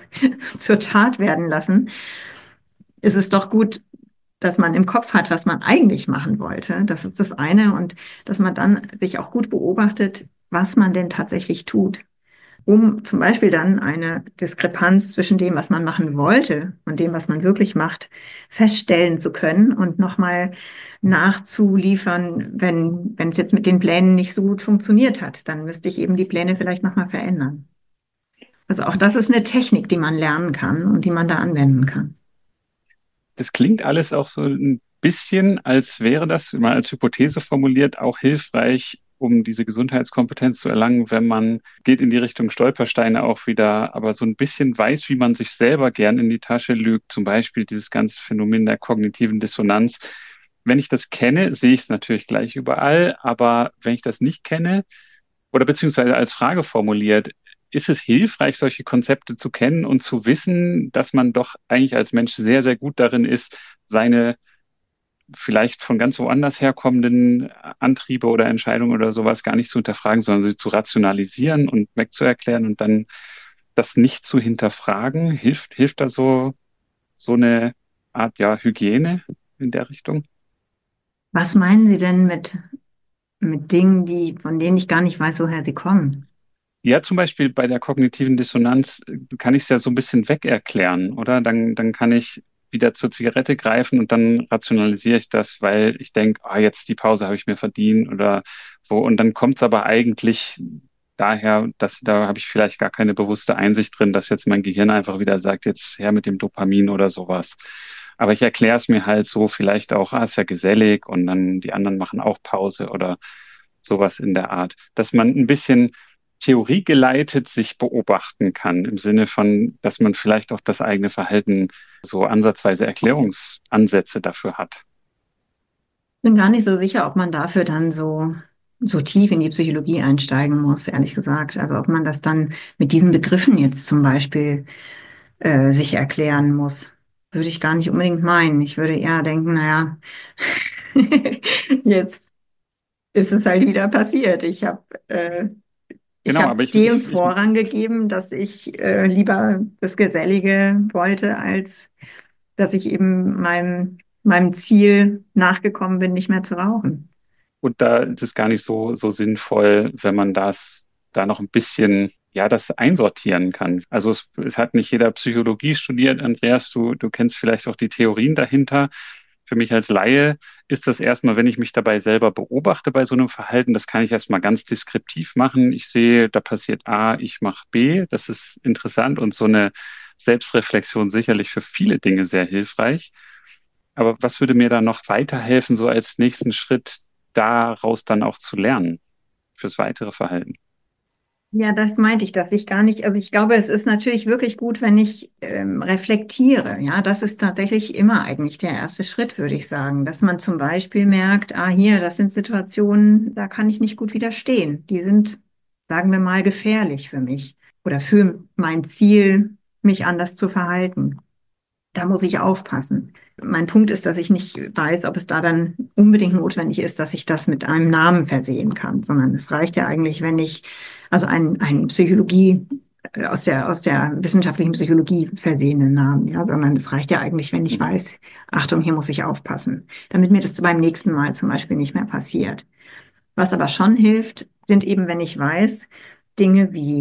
zur Tat werden lassen, ist es doch gut, dass man im Kopf hat, was man eigentlich machen wollte. Das ist das eine. Und dass man dann sich auch gut beobachtet, was man denn tatsächlich tut, um zum Beispiel dann eine Diskrepanz zwischen dem, was man machen wollte und dem, was man wirklich macht, feststellen zu können und nochmal nachzuliefern, wenn, wenn es jetzt mit den Plänen nicht so gut funktioniert hat. Dann müsste ich eben die Pläne vielleicht nochmal verändern. Also auch das ist eine Technik, die man lernen kann und die man da anwenden kann. Das klingt alles auch so ein bisschen, als wäre das mal als Hypothese formuliert auch hilfreich, um diese Gesundheitskompetenz zu erlangen, wenn man geht in die Richtung Stolpersteine auch wieder, aber so ein bisschen weiß, wie man sich selber gern in die Tasche lügt. Zum Beispiel dieses ganze Phänomen der kognitiven Dissonanz. Wenn ich das kenne, sehe ich es natürlich gleich überall, aber wenn ich das nicht kenne oder beziehungsweise als Frage formuliert, ist es hilfreich, solche Konzepte zu kennen und zu wissen, dass man doch eigentlich als Mensch sehr, sehr gut darin ist, seine vielleicht von ganz woanders herkommenden Antriebe oder Entscheidungen oder sowas gar nicht zu hinterfragen, sondern sie zu rationalisieren und wegzuerklären und dann das nicht zu hinterfragen. Hilft, hilft da so, so eine Art, ja, Hygiene in der Richtung? Was meinen Sie denn mit, mit Dingen, die, von denen ich gar nicht weiß, woher sie kommen? Ja, zum Beispiel bei der kognitiven Dissonanz äh, kann ich es ja so ein bisschen wegerklären, oder? Dann, dann kann ich wieder zur Zigarette greifen und dann rationalisiere ich das, weil ich denke, ah, jetzt die Pause habe ich mir verdient oder wo. Und dann kommt es aber eigentlich daher, dass da habe ich vielleicht gar keine bewusste Einsicht drin, dass jetzt mein Gehirn einfach wieder sagt, jetzt her mit dem Dopamin oder sowas. Aber ich erkläre es mir halt so, vielleicht auch, ah, ist ja gesellig und dann die anderen machen auch Pause oder sowas in der Art, dass man ein bisschen theoriegeleitet sich beobachten kann, im Sinne von, dass man vielleicht auch das eigene Verhalten so ansatzweise Erklärungsansätze dafür hat. Bin gar nicht so sicher, ob man dafür dann so, so tief in die Psychologie einsteigen muss, ehrlich gesagt. Also ob man das dann mit diesen Begriffen jetzt zum Beispiel äh, sich erklären muss. Würde ich gar nicht unbedingt meinen. Ich würde eher denken, naja, jetzt ist es halt wieder passiert. Ich habe äh, Ich Genau, habe aber ich, dem ich, ich, Vorrang gegeben, dass ich äh, lieber das Gesellige wollte, als dass ich eben meinem, meinem Ziel nachgekommen bin, nicht mehr zu rauchen. und da ist es gar nicht so, so sinnvoll, wenn man das da noch ein bisschen, ja, das einsortieren kann. Also es, es hat nicht jeder Psychologie studiert, Andreas, du, du kennst vielleicht auch die Theorien dahinter. Für mich als Laie ist das erstmal, wenn ich mich dabei selber beobachte bei so einem Verhalten, das kann ich erstmal ganz deskriptiv machen. Ich sehe, da passiert A, ich mache B. Das ist interessant und so eine Selbstreflexion sicherlich für viele Dinge sehr hilfreich. Aber was würde mir da noch weiterhelfen, so als nächsten Schritt daraus dann auch zu lernen fürs weitere Verhalten? Ja, das meinte ich, dass ich gar nicht, also ich glaube, es ist natürlich wirklich gut, wenn ich ähm, reflektiere. Ja, das ist tatsächlich immer eigentlich der erste Schritt, würde ich sagen, dass man zum Beispiel merkt, ah, hier, das sind Situationen, da kann ich nicht gut widerstehen. Die sind, sagen wir mal, gefährlich für mich oder für mein Ziel, mich anders zu verhalten. Da muss ich aufpassen. Mein Punkt ist, dass ich nicht weiß, ob es da dann unbedingt notwendig ist, dass ich das mit einem Namen versehen kann, sondern es reicht ja eigentlich, wenn ich also einen, einen Psychologie, äh, aus der, aus der wissenschaftlichen Psychologie versehenen Namen, ja, sondern es reicht ja eigentlich, wenn ich Mhm. weiß, Achtung, hier muss ich aufpassen, damit mir das beim nächsten Mal zum Beispiel nicht mehr passiert. Was aber schon hilft, sind eben, wenn ich weiß, Dinge wie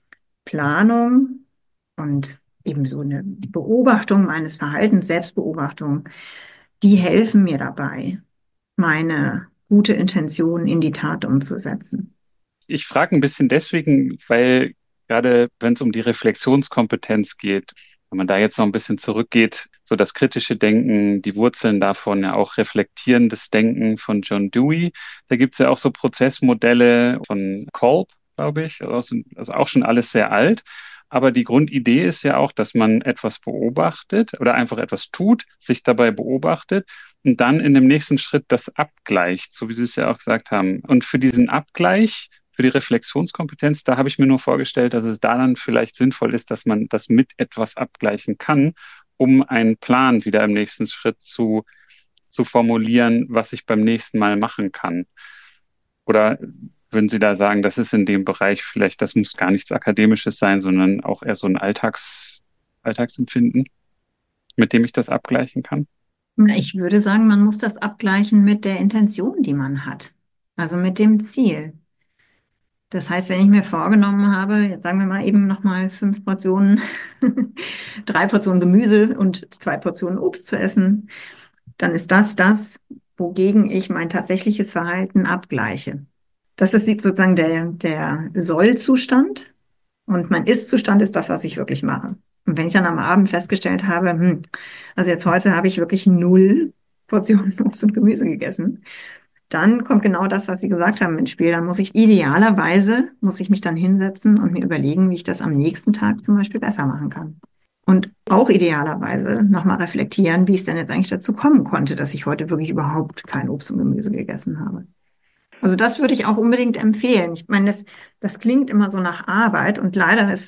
Planung und eben so eine Beobachtung meines Verhaltens, Selbstbeobachtung, die helfen mir dabei, meine gute Intention in die Tat umzusetzen. Ich frage ein bisschen deswegen, weil gerade wenn es um die Reflexionskompetenz geht, wenn man da jetzt noch ein bisschen zurückgeht, so das kritische Denken, die Wurzeln davon, ja auch reflektierendes Denken von John Dewey, da gibt es ja auch so Prozessmodelle von Kolb, glaube ich, also also auch schon alles sehr alt. Aber die Grundidee ist ja auch, dass man etwas beobachtet oder einfach etwas tut, sich dabei beobachtet und dann in dem nächsten Schritt das abgleicht, so wie Sie es ja auch gesagt haben. Und für diesen Abgleich, für die Reflexionskompetenz, da habe ich mir nur vorgestellt, dass es da dann vielleicht sinnvoll ist, dass man das mit etwas abgleichen kann, um einen Plan wieder im nächsten Schritt zu, zu formulieren, was ich beim nächsten Mal machen kann. Oder würden Sie da sagen, das ist in dem Bereich vielleicht, das muss gar nichts Akademisches sein, sondern auch eher so ein Alltags, Alltagsempfinden, mit dem ich das abgleichen kann? Ich würde sagen, man muss das abgleichen mit der Intention, die man hat, also mit dem Ziel. Das heißt, wenn ich mir vorgenommen habe, jetzt sagen wir mal eben nochmal fünf Portionen, drei Portionen Gemüse und zwei Portionen Obst zu essen, dann ist das das, wogegen ich mein tatsächliches Verhalten abgleiche. Das ist sozusagen der, der Soll-Zustand und mein Ist-Zustand ist das, was ich wirklich mache. Und wenn ich dann am Abend festgestellt habe, hm, also jetzt heute habe ich wirklich null Portionen Obst und Gemüse gegessen, dann kommt genau das, was Sie gesagt haben, ins Spiel. Dann muss ich idealerweise, muss ich mich dann hinsetzen und mir überlegen, wie ich das am nächsten Tag zum Beispiel besser machen kann. Und auch idealerweise nochmal reflektieren, wie es denn jetzt eigentlich dazu kommen konnte, dass ich heute wirklich überhaupt kein Obst und Gemüse gegessen habe. Also das würde ich auch unbedingt empfehlen. Ich meine, das, das klingt immer so nach Arbeit und leider ist,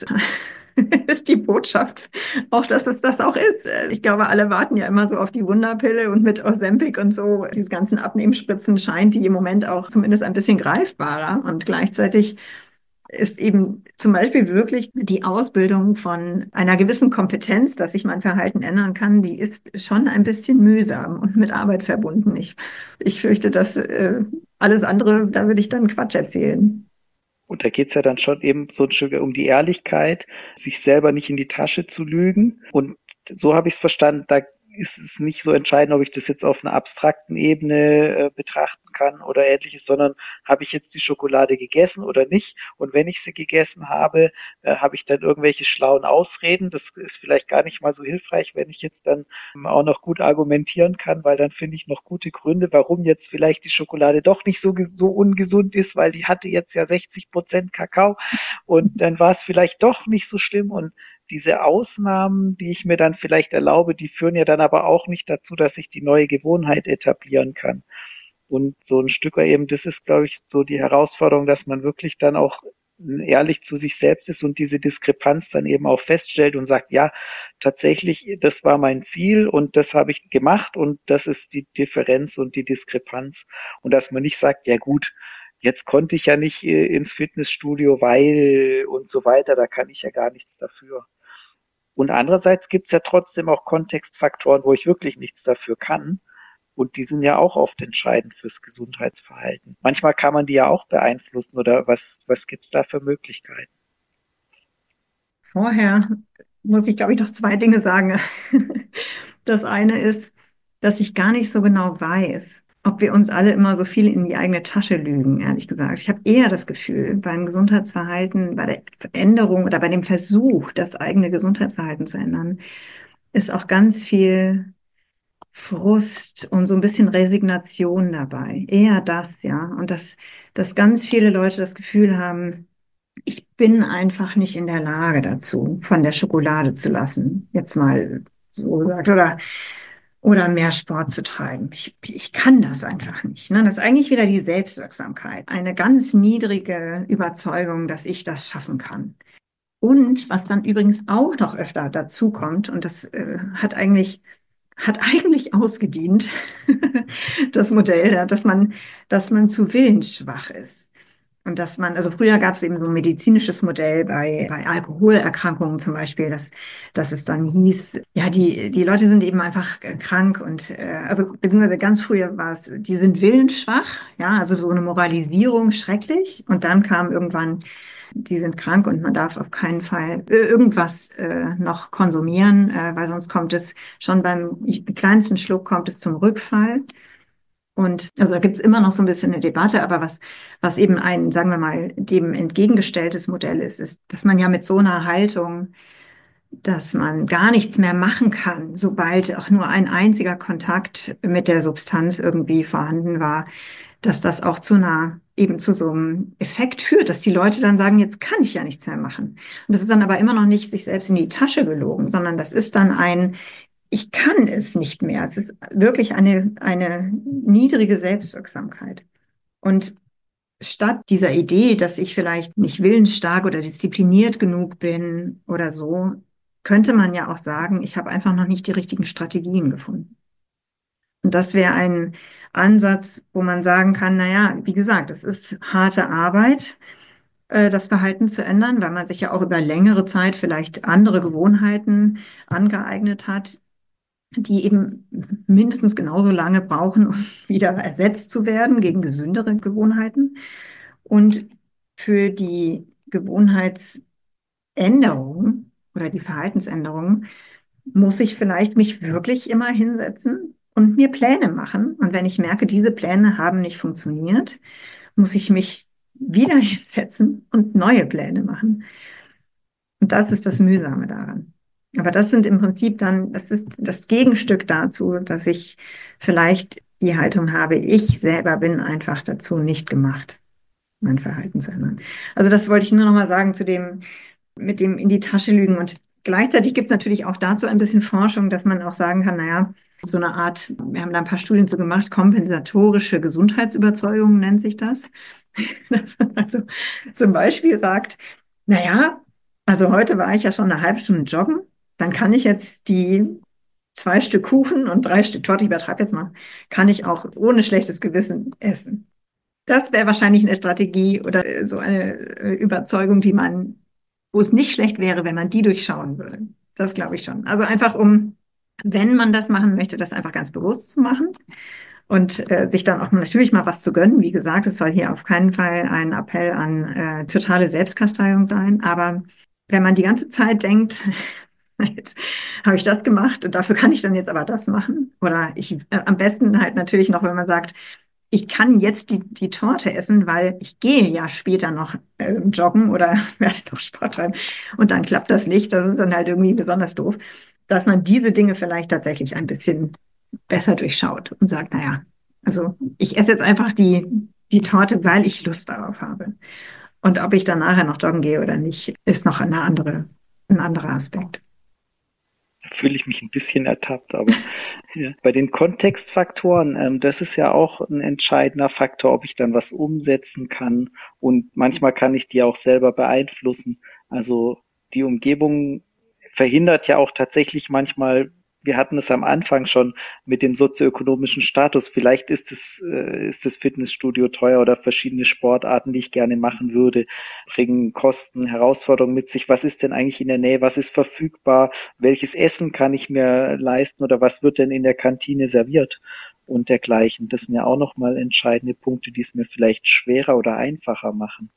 ist die Botschaft auch, dass es das auch ist. Ich glaube, alle warten ja immer so auf die Wunderpille und mit Ozempic und so, diese ganzen Abnehmspritzen scheint die im Moment auch zumindest ein bisschen greifbarer und gleichzeitig ist eben zum Beispiel wirklich die Ausbildung von einer gewissen Kompetenz, dass ich mein Verhalten ändern kann, die ist schon ein bisschen mühsam und mit Arbeit verbunden. Ich, ich fürchte, dass äh, alles andere, da würde ich dann Quatsch erzählen. Und da geht's ja dann schon eben so ein Stück um die Ehrlichkeit, sich selber nicht in die Tasche zu lügen. Und so habe ich es verstanden, da ist es nicht so entscheidend, ob ich das jetzt auf einer abstrakten Ebene äh, betrachten kann oder ähnliches, sondern habe ich jetzt die Schokolade gegessen oder nicht? Und wenn ich sie gegessen habe, äh, habe ich dann irgendwelche schlauen Ausreden? Das ist vielleicht gar nicht mal so hilfreich, wenn ich jetzt dann ähm, auch noch gut argumentieren kann, weil dann finde ich noch gute Gründe, warum jetzt vielleicht die Schokolade doch nicht so, so ungesund ist, weil die hatte jetzt ja sechzig Prozent Kakao und dann war es vielleicht doch nicht so schlimm und diese Ausnahmen, die ich mir dann vielleicht erlaube, die führen ja dann aber auch nicht dazu, dass ich die neue Gewohnheit etablieren kann. Und so ein Stück weit eben, das ist, glaube ich, so die Herausforderung, dass man wirklich dann auch ehrlich zu sich selbst ist und diese Diskrepanz dann eben auch feststellt und sagt, ja, tatsächlich, das war mein Ziel und das habe ich gemacht und das ist die Differenz und die Diskrepanz. Und dass man nicht sagt, ja gut, Jetzt konnte ich ja nicht äh, ins Fitnessstudio, weil und so weiter, da kann ich ja gar nichts dafür. Und andererseits gibt es ja trotzdem auch Kontextfaktoren, wo ich wirklich nichts dafür kann. Und die sind ja auch oft entscheidend fürs Gesundheitsverhalten. Manchmal kann man die ja auch beeinflussen oder was, was gibt's da für Möglichkeiten? Vorher muss ich, glaube ich, noch zwei Dinge sagen. Das eine ist, dass ich gar nicht so genau weiß, ob wir uns alle immer so viel in die eigene Tasche lügen, ehrlich gesagt. Ich habe eher das Gefühl, beim Gesundheitsverhalten, bei der Veränderung oder bei dem Versuch, das eigene Gesundheitsverhalten zu ändern, ist auch ganz viel Frust und so ein bisschen Resignation dabei. Eher das, ja. Und dass, dass ganz viele Leute das Gefühl haben, ich bin einfach nicht in der Lage dazu, von der Schokolade zu lassen, jetzt mal so gesagt, oder, oder mehr Sport zu treiben. Ich, ich kann das einfach nicht. Ne? Das ist eigentlich wieder die Selbstwirksamkeit, eine ganz niedrige Überzeugung, dass ich das schaffen kann. Und was dann übrigens auch noch öfter dazu kommt, und das äh, hat eigentlich, hat eigentlich ausgedient, das Modell, ja, dass man, dass man zu willensschwach ist. Und dass man, also früher gab es eben so ein medizinisches Modell bei, bei Alkoholerkrankungen zum Beispiel, dass, dass es dann hieß, ja, die, die Leute sind eben einfach äh, krank und, äh, also beziehungsweise ganz früher war es, die sind willensschwach, ja, also so eine Moralisierung schrecklich. Und dann kam irgendwann, die sind krank und man darf auf keinen Fall äh, irgendwas äh, noch konsumieren, äh, weil sonst kommt es schon beim kleinsten Schluck kommt es zum Rückfall. Und also da gibt es immer noch so ein bisschen eine Debatte, aber was, was eben ein, sagen wir mal, dem entgegengestelltes Modell ist, ist, dass man ja mit so einer Haltung, dass man gar nichts mehr machen kann, sobald auch nur ein einziger Kontakt mit der Substanz irgendwie vorhanden war, dass das auch zu einer, eben zu so einem Effekt führt, dass die Leute dann sagen, jetzt kann ich ja nichts mehr machen. Und das ist dann aber immer noch nicht sich selbst in die Tasche gelogen, sondern das ist dann ein, ich kann es nicht mehr. Es ist wirklich eine, eine niedrige Selbstwirksamkeit. Und statt dieser Idee, dass ich vielleicht nicht willensstark oder diszipliniert genug bin oder so, könnte man ja auch sagen, ich habe einfach noch nicht die richtigen Strategien gefunden. Und das wäre ein Ansatz, wo man sagen kann, naja, wie gesagt, es ist harte Arbeit, äh, das Verhalten zu ändern, weil man sich ja auch über längere Zeit vielleicht andere Gewohnheiten angeeignet hat, die eben mindestens genauso lange brauchen, um wieder ersetzt zu werden gegen gesündere Gewohnheiten. Und für die Gewohnheitsänderung oder die Verhaltensänderung muss ich vielleicht mich wirklich immer hinsetzen und mir Pläne machen. Und wenn ich merke, diese Pläne haben nicht funktioniert, muss ich mich wieder hinsetzen und neue Pläne machen. Und das ist das Mühsame daran. Aber das sind im Prinzip dann, das ist das Gegenstück dazu, dass ich vielleicht die Haltung habe, ich selber bin einfach dazu nicht gemacht, mein Verhalten zu ändern. Also das wollte ich nur noch mal sagen zu dem, mit dem in die Tasche lügen. Und gleichzeitig gibt es natürlich auch dazu ein bisschen Forschung, dass man auch sagen kann, naja, so eine Art, wir haben da ein paar Studien zu gemacht, kompensatorische Gesundheitsüberzeugung nennt sich das. Dass man also zum Beispiel sagt, naja, also heute war ich ja schon eine halbe Stunde joggen, dann kann ich jetzt die zwei Stück Kuchen und drei Stück Torte, ich übertreibe jetzt mal, kann ich auch ohne schlechtes Gewissen essen. Das wäre wahrscheinlich eine Strategie oder so eine Überzeugung, die man, wo es nicht schlecht wäre, wenn man die durchschauen würde. Das glaube ich schon. Also einfach um, wenn man das machen möchte, das einfach ganz bewusst zu machen und äh, sich dann auch natürlich mal was zu gönnen. Wie gesagt, es soll hier auf keinen Fall ein Appell an äh, totale Selbstkasteiung sein. Aber wenn man die ganze Zeit denkt, jetzt habe ich das gemacht und dafür kann ich dann jetzt aber das machen. Oder ich äh, am besten halt natürlich noch, wenn man sagt, ich kann jetzt die, die Torte essen, weil ich gehe ja später noch äh, joggen oder werde noch Sport treiben. Und dann klappt das nicht. Das ist dann halt irgendwie besonders doof, dass man diese Dinge vielleicht tatsächlich ein bisschen besser durchschaut und sagt, naja, also ich esse jetzt einfach die, die Torte, weil ich Lust darauf habe. Und ob ich dann nachher noch joggen gehe oder nicht, ist noch eine andere, ein anderer Aspekt. Da fühle ich mich ein bisschen ertappt, aber ja. Bei den Kontextfaktoren, ähm, das ist ja auch ein entscheidender Faktor, ob ich dann was umsetzen kann. Und manchmal kann ich die auch selber beeinflussen. Also die Umgebung verhindert ja auch tatsächlich manchmal Wir hatten es am Anfang schon mit dem sozioökonomischen Status. Vielleicht ist es, äh, ist das Fitnessstudio teuer oder verschiedene Sportarten, die ich gerne machen würde, bringen Kosten, Herausforderungen mit sich. Was ist denn eigentlich in der Nähe? Was ist verfügbar? Welches Essen kann ich mir leisten oder was wird denn in der Kantine serviert? Und dergleichen. Das sind ja auch nochmal entscheidende Punkte, die es mir vielleicht schwerer oder einfacher machen.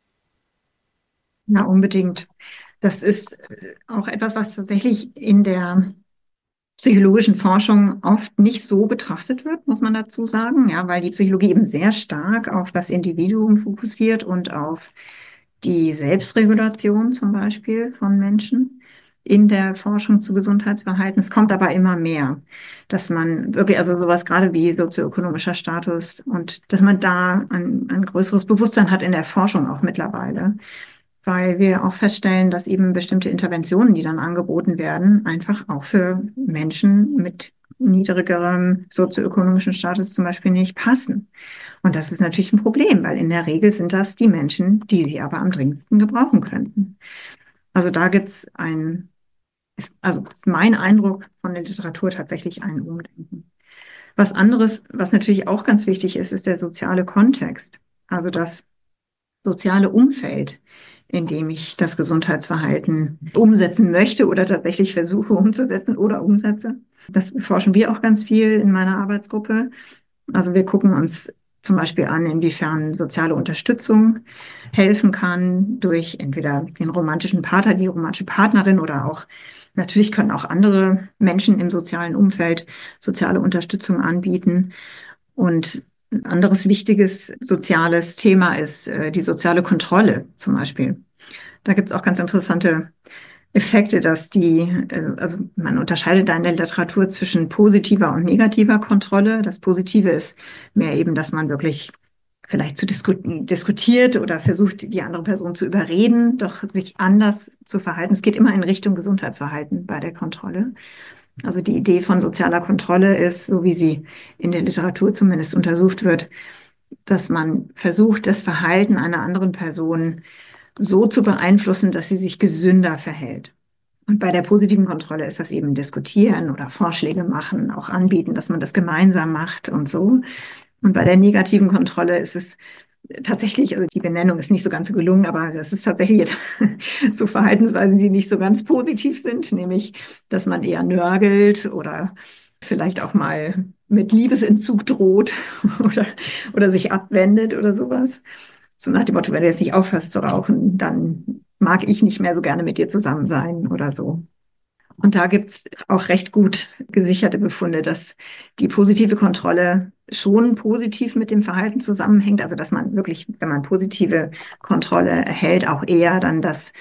Ja, unbedingt. Das ist äh, auch etwas, was tatsächlich in der psychologischen Forschung oft nicht so betrachtet wird, muss man dazu sagen, ja, weil die Psychologie eben sehr stark auf das Individuum fokussiert und auf die Selbstregulation zum Beispiel von Menschen in der Forschung zu Gesundheitsverhalten. Es kommt aber immer mehr, dass man wirklich, also sowas gerade wie sozioökonomischer Status und dass man da ein, ein größeres Bewusstsein hat in der Forschung auch mittlerweile, weil wir auch feststellen, dass eben bestimmte Interventionen, die dann angeboten werden, einfach auch für Menschen mit niedrigerem sozioökonomischen Status zum Beispiel nicht passen. Und das ist natürlich ein Problem, weil in der Regel sind das die Menschen, die sie aber am dringendsten gebrauchen könnten. Also da gibt es ein, ist, also ist mein Eindruck von der Literatur tatsächlich ein Umdenken. Was anderes, was natürlich auch ganz wichtig ist, ist der soziale Kontext. Also das soziale Umfeld, in dem ich das Gesundheitsverhalten umsetzen möchte oder tatsächlich versuche umzusetzen oder umsetze. Das forschen wir auch ganz viel in meiner Arbeitsgruppe. Also wir gucken uns zum Beispiel an, inwiefern soziale Unterstützung helfen kann durch entweder den romantischen Partner, die romantische Partnerin oder auch, natürlich können auch andere Menschen im sozialen Umfeld soziale Unterstützung anbieten. Und ein anderes wichtiges soziales Thema ist äh, die soziale Kontrolle zum Beispiel. Da gibt es auch ganz interessante Effekte, dass die, äh, also man unterscheidet da in der Literatur zwischen positiver und negativer Kontrolle. Das Positive ist mehr eben, dass man wirklich vielleicht zu disku diskutiert oder versucht, die andere Person zu überreden, doch sich anders zu verhalten. Es geht immer in Richtung Gesundheitsverhalten bei der Kontrolle. Also die Idee von sozialer Kontrolle ist, so wie sie in der Literatur zumindest untersucht wird, dass man versucht, das Verhalten einer anderen Person so zu beeinflussen, dass sie sich gesünder verhält. Und bei der positiven Kontrolle ist das eben diskutieren oder Vorschläge machen, auch anbieten, dass man das gemeinsam macht und so. Und bei der negativen Kontrolle ist es tatsächlich, also die Benennung ist nicht so ganz gelungen, aber das ist tatsächlich so Verhaltensweisen, die nicht so ganz positiv sind, nämlich, dass man eher nörgelt oder vielleicht auch mal mit Liebesentzug droht oder, oder sich abwendet oder sowas. So nach dem Motto, wenn du jetzt nicht aufhörst zu rauchen, dann mag ich nicht mehr so gerne mit dir zusammen sein oder so. Und da gibt's auch recht gut gesicherte Befunde, dass die positive Kontrolle schon positiv mit dem Verhalten zusammenhängt. Also dass man wirklich, wenn man positive Kontrolle erhält, auch eher dann das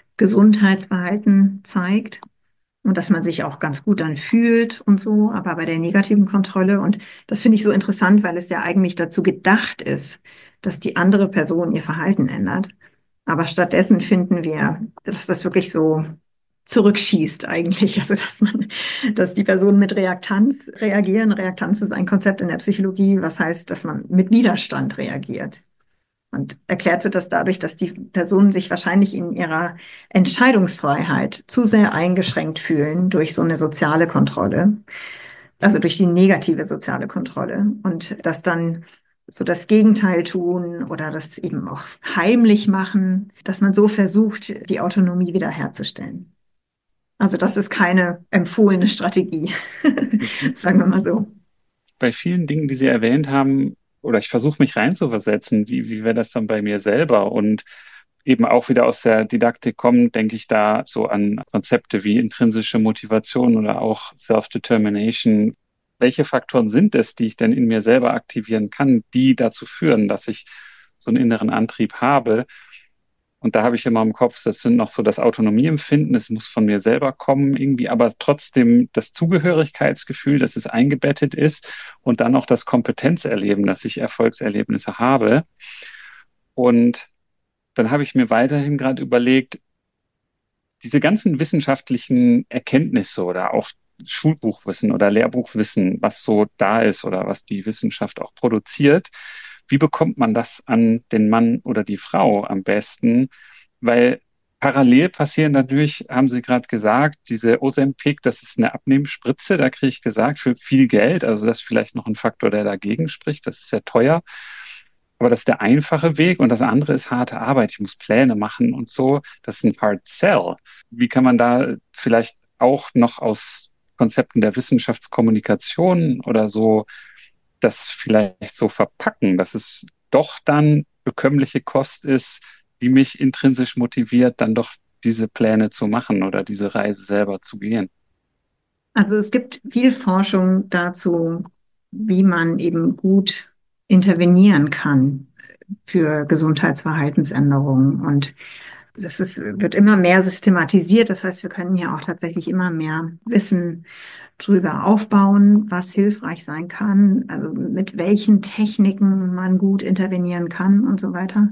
Gesundheitsverhalten zeigt und dass man sich auch ganz gut dann fühlt und so. Aber bei der negativen Kontrolle, und das finde ich so interessant, weil es ja eigentlich dazu gedacht ist, dass die andere Person ihr Verhalten ändert. Aber stattdessen finden wir, dass das wirklich so zurückschießt eigentlich, also dass man, dass die Personen mit Reaktanz reagieren. Reaktanz ist ein Konzept in der Psychologie, was heißt, dass man mit Widerstand reagiert. Und erklärt wird das dadurch, dass die Personen sich wahrscheinlich in ihrer Entscheidungsfreiheit zu sehr eingeschränkt fühlen durch so eine soziale Kontrolle, also durch die negative soziale Kontrolle und das dann so das Gegenteil tun oder das eben auch heimlich machen, dass man so versucht, die Autonomie wiederherzustellen. Also das ist keine empfohlene Strategie, sagen wir mal so. Bei vielen Dingen, die Sie erwähnt haben, oder ich versuche mich reinzuversetzen, wie, wie wäre das dann bei mir selber? Und eben auch wieder aus der Didaktik kommt, denke ich da so an Konzepte wie intrinsische Motivation oder auch Self-Determination. Welche Faktoren sind es, die ich denn in mir selber aktivieren kann, die dazu führen, dass ich so einen inneren Antrieb habe? Und da habe ich immer im Kopf, das sind noch so das Autonomieempfinden, es muss von mir selber kommen irgendwie, aber trotzdem das Zugehörigkeitsgefühl, dass es eingebettet ist und dann noch das Kompetenzerleben, dass ich Erfolgserlebnisse habe. Und dann habe ich mir weiterhin gerade überlegt, diese ganzen wissenschaftlichen Erkenntnisse oder auch Schulbuchwissen oder Lehrbuchwissen, was so da ist oder was die Wissenschaft auch produziert, wie bekommt man das an den Mann oder die Frau am besten? Weil Parallel passieren natürlich, haben Sie gerade gesagt, diese Ozempic, das ist eine Abnehmspritze, da kriege ich gesagt, für viel Geld. Also das ist vielleicht noch ein Faktor, der dagegen spricht. Das ist sehr teuer. Aber das ist der einfache Weg und das andere ist harte Arbeit. Ich muss Pläne machen und so. Das ist ein Hard Sell. Wie kann man da vielleicht auch noch aus Konzepten der Wissenschaftskommunikation oder so das vielleicht so verpacken, dass es doch dann bekömmliche Kost ist, die mich intrinsisch motiviert, dann doch diese Pläne zu machen oder diese Reise selber zu gehen? Also es gibt viel Forschung dazu, wie man eben gut intervenieren kann für Gesundheitsverhaltensänderungen. Und das ist, wird immer mehr systematisiert. Das heißt, wir können hier auch tatsächlich immer mehr Wissen drüber aufbauen, was hilfreich sein kann, also mit welchen Techniken man gut intervenieren kann und so weiter.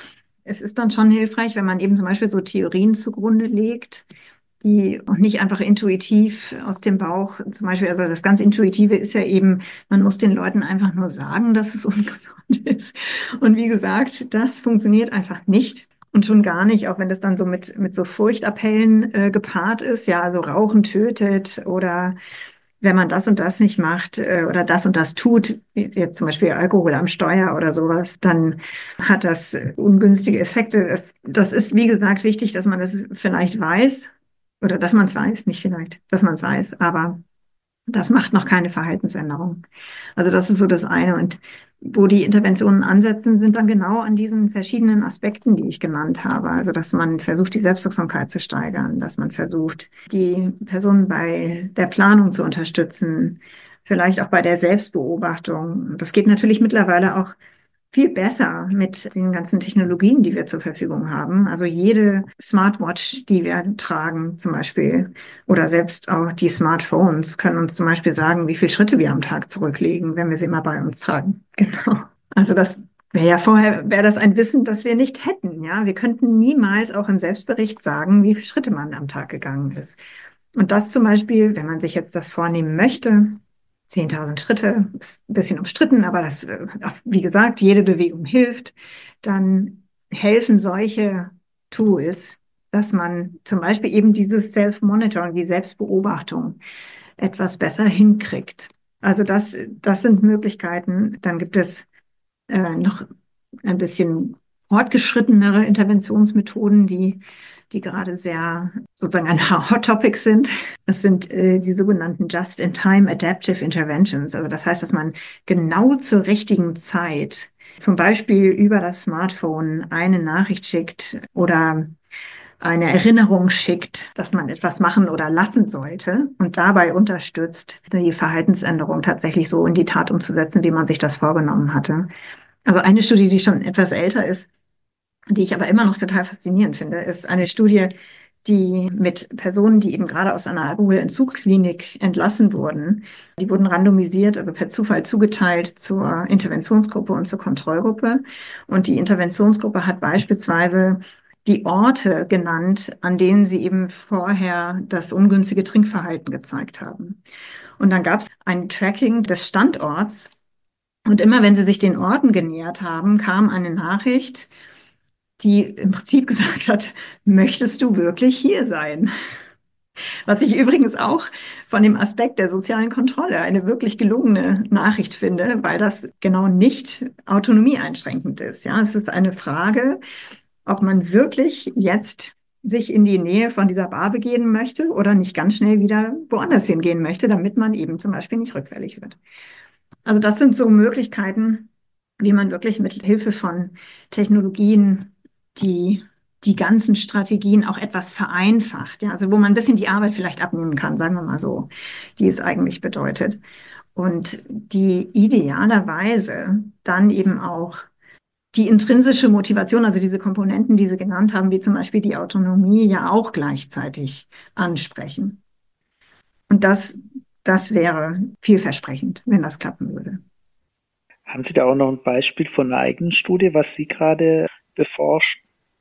Es ist dann schon hilfreich, wenn man eben zum Beispiel so Theorien zugrunde legt, die auch nicht einfach intuitiv aus dem Bauch, zum Beispiel, also das ganz Intuitive ist ja eben, man muss den Leuten einfach nur sagen, dass es ungesund ist. Und wie gesagt, das funktioniert einfach nicht. Und schon gar nicht, auch wenn das dann so mit, mit so Furchtappellen äh, gepaart ist, ja, also Rauchen tötet oder wenn man das und das nicht macht äh, oder das und das tut, jetzt zum Beispiel Alkohol am Steuer oder sowas, dann hat das ungünstige Effekte. Das, das ist, wie gesagt, wichtig, dass man das vielleicht weiß oder dass man es weiß, nicht vielleicht, dass man es weiß, aber das macht noch keine Verhaltensänderung. Also das ist so das eine. Und wo die Interventionen ansetzen, sind dann genau an diesen verschiedenen Aspekten, die ich genannt habe. Also dass man versucht, die Selbstwirksamkeit zu steigern, dass man versucht, die Personen bei der Planung zu unterstützen, vielleicht auch bei der Selbstbeobachtung. Das geht natürlich mittlerweile auch viel besser mit den ganzen Technologien, die wir zur Verfügung haben. Also jede Smartwatch, die wir tragen zum Beispiel, oder selbst auch die Smartphones können uns zum Beispiel sagen, wie viele Schritte wir am Tag zurücklegen, wenn wir sie immer bei uns tragen. Genau. Also das wäre ja vorher, wäre das ein Wissen, das wir nicht hätten. Ja, wir könnten niemals auch im Selbstbericht sagen, wie viele Schritte man am Tag gegangen ist. Und das zum Beispiel, wenn man sich jetzt das vornehmen möchte, zehntausend Schritte, ist ein bisschen umstritten, aber das, wie gesagt, jede Bewegung hilft. Dann helfen solche Tools, dass man zum Beispiel eben dieses Self-Monitoring, die Selbstbeobachtung etwas besser hinkriegt. Also das, das sind Möglichkeiten. Dann gibt es äh, noch ein bisschen fortgeschrittenere Interventionsmethoden, die, die gerade sehr sozusagen ein Hot Topic sind. Das sind äh, die sogenannten Just-in-Time Adaptive Interventions. Also das heißt, dass man genau zur richtigen Zeit, zum Beispiel über das Smartphone, eine Nachricht schickt oder eine Erinnerung schickt, dass man etwas machen oder lassen sollte und dabei unterstützt, die Verhaltensänderung tatsächlich so in die Tat umzusetzen, wie man sich das vorgenommen hatte. Also eine Studie, die schon etwas älter ist, die ich aber immer noch total faszinierend finde, ist eine Studie, die mit Personen, die eben gerade aus einer Alkoholentzugsklinik entlassen wurden, die wurden randomisiert, also per Zufall zugeteilt zur Interventionsgruppe und zur Kontrollgruppe. Und die Interventionsgruppe hat beispielsweise die Orte genannt, an denen sie eben vorher das ungünstige Trinkverhalten gezeigt haben. Und dann gab es ein Tracking des Standorts. Und immer wenn sie sich den Orten genähert haben, kam eine Nachricht, die im Prinzip gesagt hat, möchtest du wirklich hier sein? Was ich übrigens auch von dem Aspekt der sozialen Kontrolle eine wirklich gelungene Nachricht finde, weil das genau nicht autonomieeinschränkend ist. Ja, es ist eine Frage, ob man wirklich jetzt sich in die Nähe von dieser Bar begeben möchte oder nicht ganz schnell wieder woanders hingehen möchte, damit man eben zum Beispiel nicht rückfällig wird. Also das sind so Möglichkeiten, wie man wirklich mit Hilfe von Technologien die, die ganzen Strategien auch etwas vereinfacht. Ja, also wo man ein bisschen die Arbeit vielleicht abnehmen kann, sagen wir mal so, die es eigentlich bedeutet. Und die idealerweise dann eben auch die intrinsische Motivation, also diese Komponenten, die Sie genannt haben, wie zum Beispiel die Autonomie, ja auch gleichzeitig ansprechen. Und das, das wäre vielversprechend, wenn das klappen würde. Haben Sie da auch noch ein Beispiel von einer eigenen Studie, was Sie gerade beforschen?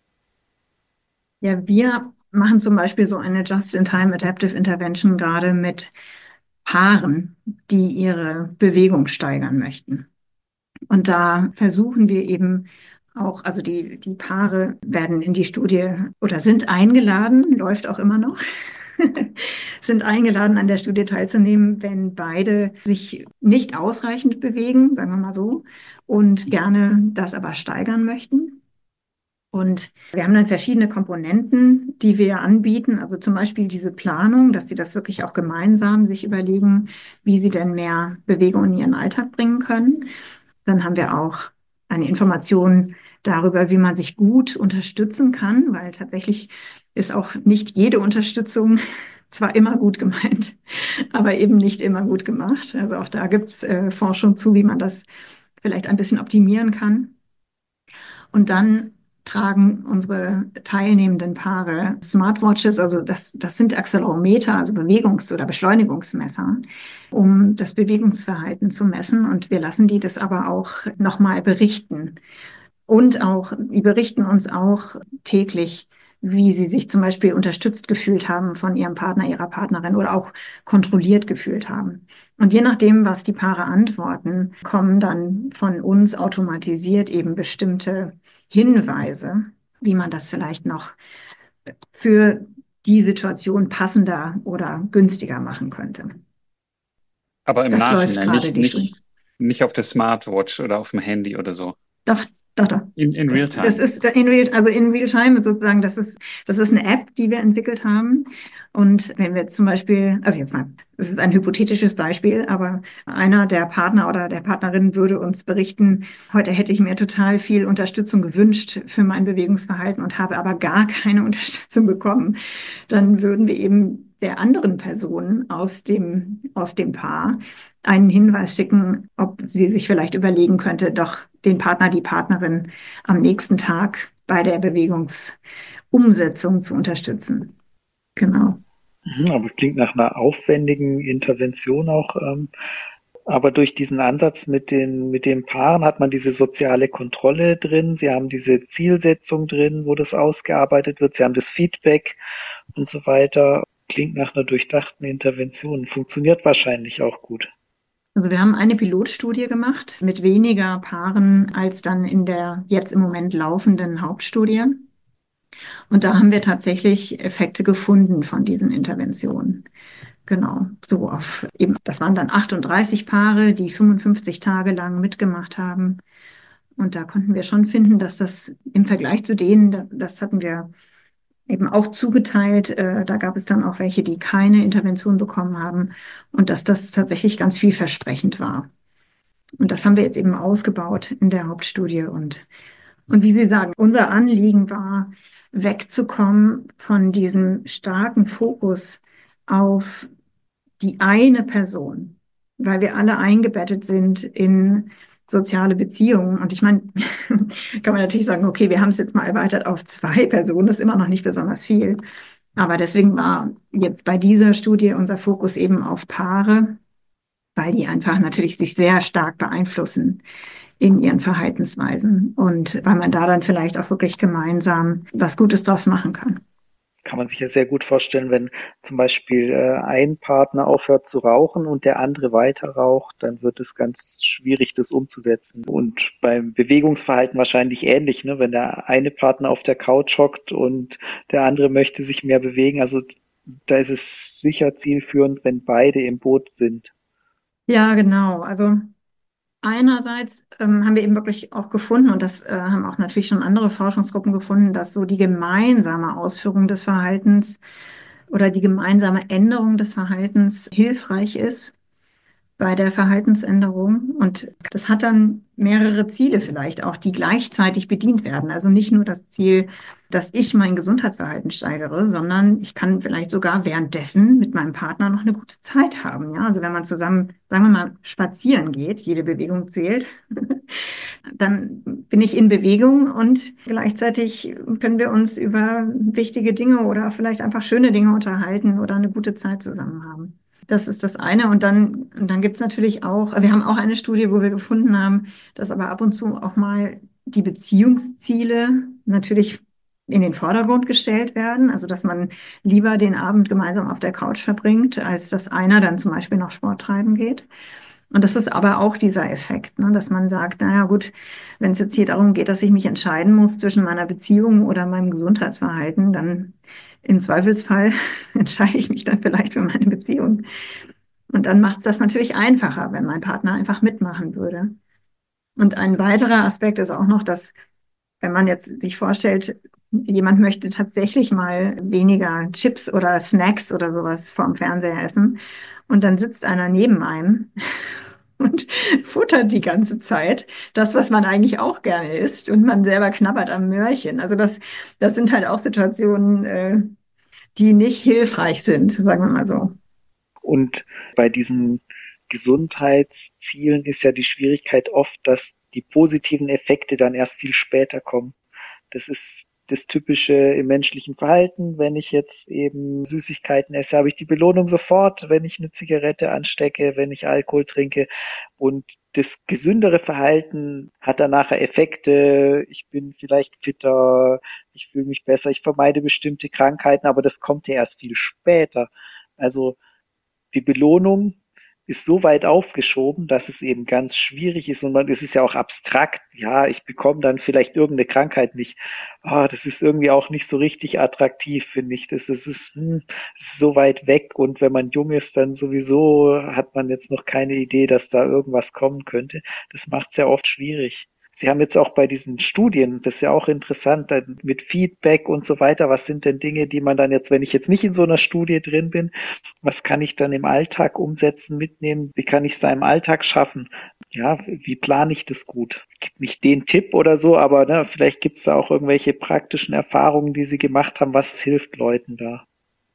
Ja, wir machen zum Beispiel so eine Just-in-Time Adaptive Intervention gerade mit Paaren, die ihre Bewegung steigern möchten. Und da versuchen wir eben auch, also die, die Paare werden in die Studie oder sind eingeladen, läuft auch immer noch, sind eingeladen, an der Studie teilzunehmen, wenn beide sich nicht ausreichend bewegen, sagen wir mal so, und gerne das aber steigern möchten. Und wir haben dann verschiedene Komponenten, die wir anbieten. Also zum Beispiel diese Planung, dass sie das wirklich auch gemeinsam sich überlegen, wie sie denn mehr Bewegung in ihren Alltag bringen können. Dann haben wir auch eine Information darüber, wie man sich gut unterstützen kann, weil tatsächlich ist auch nicht jede Unterstützung zwar immer gut gemeint, aber eben nicht immer gut gemacht. Also auch da gibt es äh, Forschung zu, wie man das vielleicht ein bisschen optimieren kann. Und dann tragen unsere teilnehmenden Paare Smartwatches, also das, das sind Accelerometer, also Bewegungs- oder Beschleunigungsmesser, um das Bewegungsverhalten zu messen. Und wir lassen die das aber auch nochmal berichten. Und auch, die berichten uns auch täglich, wie sie sich zum Beispiel unterstützt gefühlt haben von ihrem Partner, ihrer Partnerin oder auch kontrolliert gefühlt haben. Und je nachdem, was die Paare antworten, kommen dann von uns automatisiert eben bestimmte Hinweise, wie man das vielleicht noch für die Situation passender oder günstiger machen könnte. Aber im Das läuft Nachhinein, gerade nicht, die Studie. nicht, nicht auf der Smartwatch oder auf dem Handy oder so. Doch, doch, doch. In, in Das, real das time. ist in real, also in real time sozusagen, das ist, das ist eine App, die wir entwickelt haben. Und wenn wir jetzt zum Beispiel, also jetzt mal, das ist ein hypothetisches Beispiel, aber einer der Partner oder der Partnerin würde uns berichten, heute hätte ich mir total viel Unterstützung gewünscht für mein Bewegungsverhalten und habe aber gar keine Unterstützung bekommen, dann würden wir eben der anderen Person aus dem, aus dem Paar einen Hinweis schicken, ob sie sich vielleicht überlegen könnte, doch den Partner, die Partnerin am nächsten Tag bei der Bewegungsumsetzung zu unterstützen. Genau. Mhm, aber klingt nach einer aufwendigen Intervention auch. Ähm, aber durch diesen Ansatz mit den, mit den Paaren hat man diese soziale Kontrolle drin. Sie haben diese Zielsetzung drin, wo das ausgearbeitet wird. Sie haben das Feedback und so weiter. Klingt nach einer durchdachten Intervention. Funktioniert wahrscheinlich auch gut. Also wir haben eine Pilotstudie gemacht mit weniger Paaren als dann in der jetzt im Moment laufenden Hauptstudie. Und da haben wir tatsächlich Effekte gefunden von diesen Interventionen. Genau, so auf eben, das waren dann achtunddreißig Paare, die fünfundfünfzig Tage lang mitgemacht haben. Und da konnten wir schon finden, dass das im Vergleich zu denen, das hatten wir eben auch zugeteilt, äh, da gab es dann auch welche, die keine Intervention bekommen haben und dass das tatsächlich ganz vielversprechend war. Und das haben wir jetzt eben ausgebaut in der Hauptstudie. Und, und wie Sie sagen, unser Anliegen war, wegzukommen von diesem starken Fokus auf die eine Person, weil wir alle eingebettet sind in soziale Beziehungen. Und ich meine, kann man natürlich sagen, okay, wir haben es jetzt mal erweitert auf zwei Personen, das ist immer noch nicht besonders viel. Aber deswegen war jetzt bei dieser Studie unser Fokus eben auf Paare, weil die einfach natürlich sich sehr stark beeinflussen in ihren Verhaltensweisen und weil man da dann vielleicht auch wirklich gemeinsam was Gutes draus machen kann. Kann man sich ja sehr gut vorstellen, wenn zum Beispiel äh, ein Partner aufhört zu rauchen und der andere weiter raucht, dann wird es ganz schwierig, das umzusetzen. Und beim Bewegungsverhalten wahrscheinlich ähnlich, ne? Wenn der eine Partner auf der Couch hockt und der andere möchte sich mehr bewegen. Also da ist es sicher zielführend, wenn beide im Boot sind. Ja, genau. Also einerseits ähm, haben wir eben wirklich auch gefunden, und das äh, haben auch natürlich schon andere Forschungsgruppen gefunden, dass so die gemeinsame Ausführung des Verhaltens oder die gemeinsame Änderung des Verhaltens hilfreich ist bei der Verhaltensänderung. Und das hat dann mehrere Ziele vielleicht auch, die gleichzeitig bedient werden. Also nicht nur das Ziel, dass ich mein Gesundheitsverhalten steigere, sondern ich kann vielleicht sogar währenddessen mit meinem Partner noch eine gute Zeit haben. Ja, also wenn man zusammen, sagen wir mal, spazieren geht, jede Bewegung zählt, dann bin ich in Bewegung und gleichzeitig können wir uns über wichtige Dinge oder vielleicht einfach schöne Dinge unterhalten oder eine gute Zeit zusammen haben. Das ist das eine. Und dann, und dann gibt es natürlich auch, wir haben auch eine Studie, wo wir gefunden haben, dass aber ab und zu auch mal die Beziehungsziele natürlich in den Vordergrund gestellt werden. Also dass man lieber den Abend gemeinsam auf der Couch verbringt, als dass einer dann zum Beispiel noch Sport treiben geht. Und das ist aber auch dieser Effekt, ne, dass man sagt, naja gut, wenn es jetzt hier darum geht, dass ich mich entscheiden muss zwischen meiner Beziehung oder meinem Gesundheitsverhalten, dann im Zweifelsfall entscheide ich mich dann vielleicht für meine Beziehung. Und dann macht es das natürlich einfacher, wenn mein Partner einfach mitmachen würde. Und ein weiterer Aspekt ist auch noch, dass wenn man jetzt sich vorstellt, jemand möchte tatsächlich mal weniger Chips oder Snacks oder sowas vorm Fernseher essen und dann sitzt einer neben einem und futtert die ganze Zeit das, was man eigentlich auch gerne isst und man selber knabbert am Möhrchen. Also das, das sind halt auch Situationen, äh, die nicht hilfreich sind, sagen wir mal so. Und bei diesen Gesundheitszielen ist ja die Schwierigkeit oft, dass die positiven Effekte dann erst viel später kommen. Das ist das Typische im menschlichen Verhalten. Wenn ich jetzt eben Süßigkeiten esse, habe ich die Belohnung sofort, wenn ich eine Zigarette anstecke, wenn ich Alkohol trinke. Und das gesündere Verhalten hat dann nachher Effekte. Ich bin vielleicht fitter, ich fühle mich besser, ich vermeide bestimmte Krankheiten, aber das kommt ja erst viel später. Also die Belohnung ist so weit aufgeschoben, dass es eben ganz schwierig ist und man, es ist ja auch abstrakt. Ja, ich bekomme dann vielleicht irgendeine Krankheit nicht. Ah, das ist irgendwie auch nicht so richtig attraktiv, finde ich. Das, das ist, hm, das ist so weit weg und wenn man jung ist, dann sowieso hat man jetzt noch keine Idee, dass da irgendwas kommen könnte. Das macht es ja oft schwierig. Sie haben jetzt auch bei diesen Studien, das ist ja auch interessant, mit Feedback und so weiter, was sind denn Dinge, die man dann jetzt, wenn ich jetzt nicht in so einer Studie drin bin, was kann ich dann im Alltag umsetzen, mitnehmen, wie kann ich es da im Alltag schaffen? Ja, wie plane ich das gut? Gibt nicht den Tipp oder so, aber ne, vielleicht gibt es da auch irgendwelche praktischen Erfahrungen, die Sie gemacht haben, was hilft Leuten da?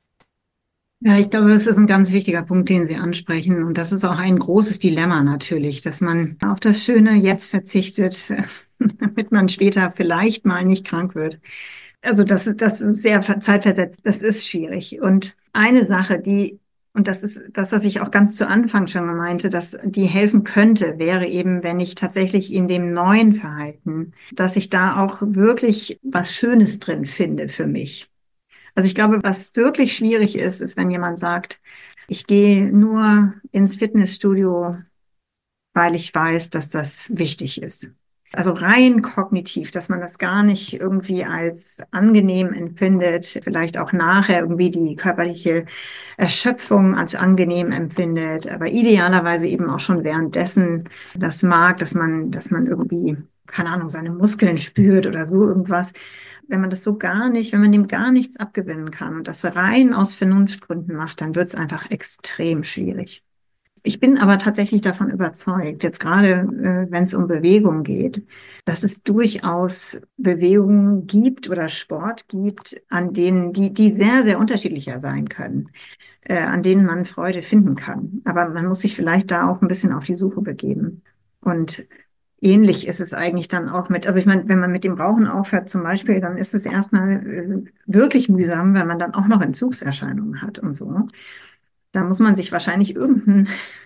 Ja, ich glaube, das ist ein ganz wichtiger Punkt, den Sie ansprechen. Und das ist auch ein großes Dilemma natürlich, dass man auf das Schöne jetzt verzichtet, damit man später vielleicht mal nicht krank wird. Also das ist, das ist sehr zeitversetzt. Das ist schwierig. Und eine Sache, die, und das ist das, was ich auch ganz zu Anfang schon meinte, dass die helfen könnte, wäre eben, wenn ich tatsächlich in dem neuen Verhalten, dass ich da auch wirklich was Schönes drin finde für mich. Also ich glaube, was wirklich schwierig ist, ist, wenn jemand sagt, ich gehe nur ins Fitnessstudio, weil ich weiß, dass das wichtig ist. Also rein kognitiv, dass man das gar nicht irgendwie als angenehm empfindet, vielleicht auch nachher irgendwie die körperliche Erschöpfung als angenehm empfindet, aber idealerweise eben auch schon währenddessen das mag, dass man, dass man irgendwie, keine Ahnung, seine Muskeln spürt oder so irgendwas. Wenn man das so gar nicht, wenn man dem gar nichts abgewinnen kann und das rein aus Vernunftgründen macht, dann wird es einfach extrem schwierig. Ich bin aber tatsächlich davon überzeugt, jetzt gerade äh, wenn es um Bewegung geht, dass es durchaus Bewegungen gibt oder Sport gibt, an denen, die, die sehr, sehr unterschiedlicher sein können, äh, an denen man Freude finden kann. Aber man muss sich vielleicht da auch ein bisschen auf die Suche begeben. Und ähnlich ist es eigentlich dann auch mit, also ich meine, wenn man mit dem Rauchen aufhört zum Beispiel, dann ist es erstmal äh, wirklich mühsam, wenn man dann auch noch Entzugserscheinungen hat und so. Da muss man sich wahrscheinlich irgendeinen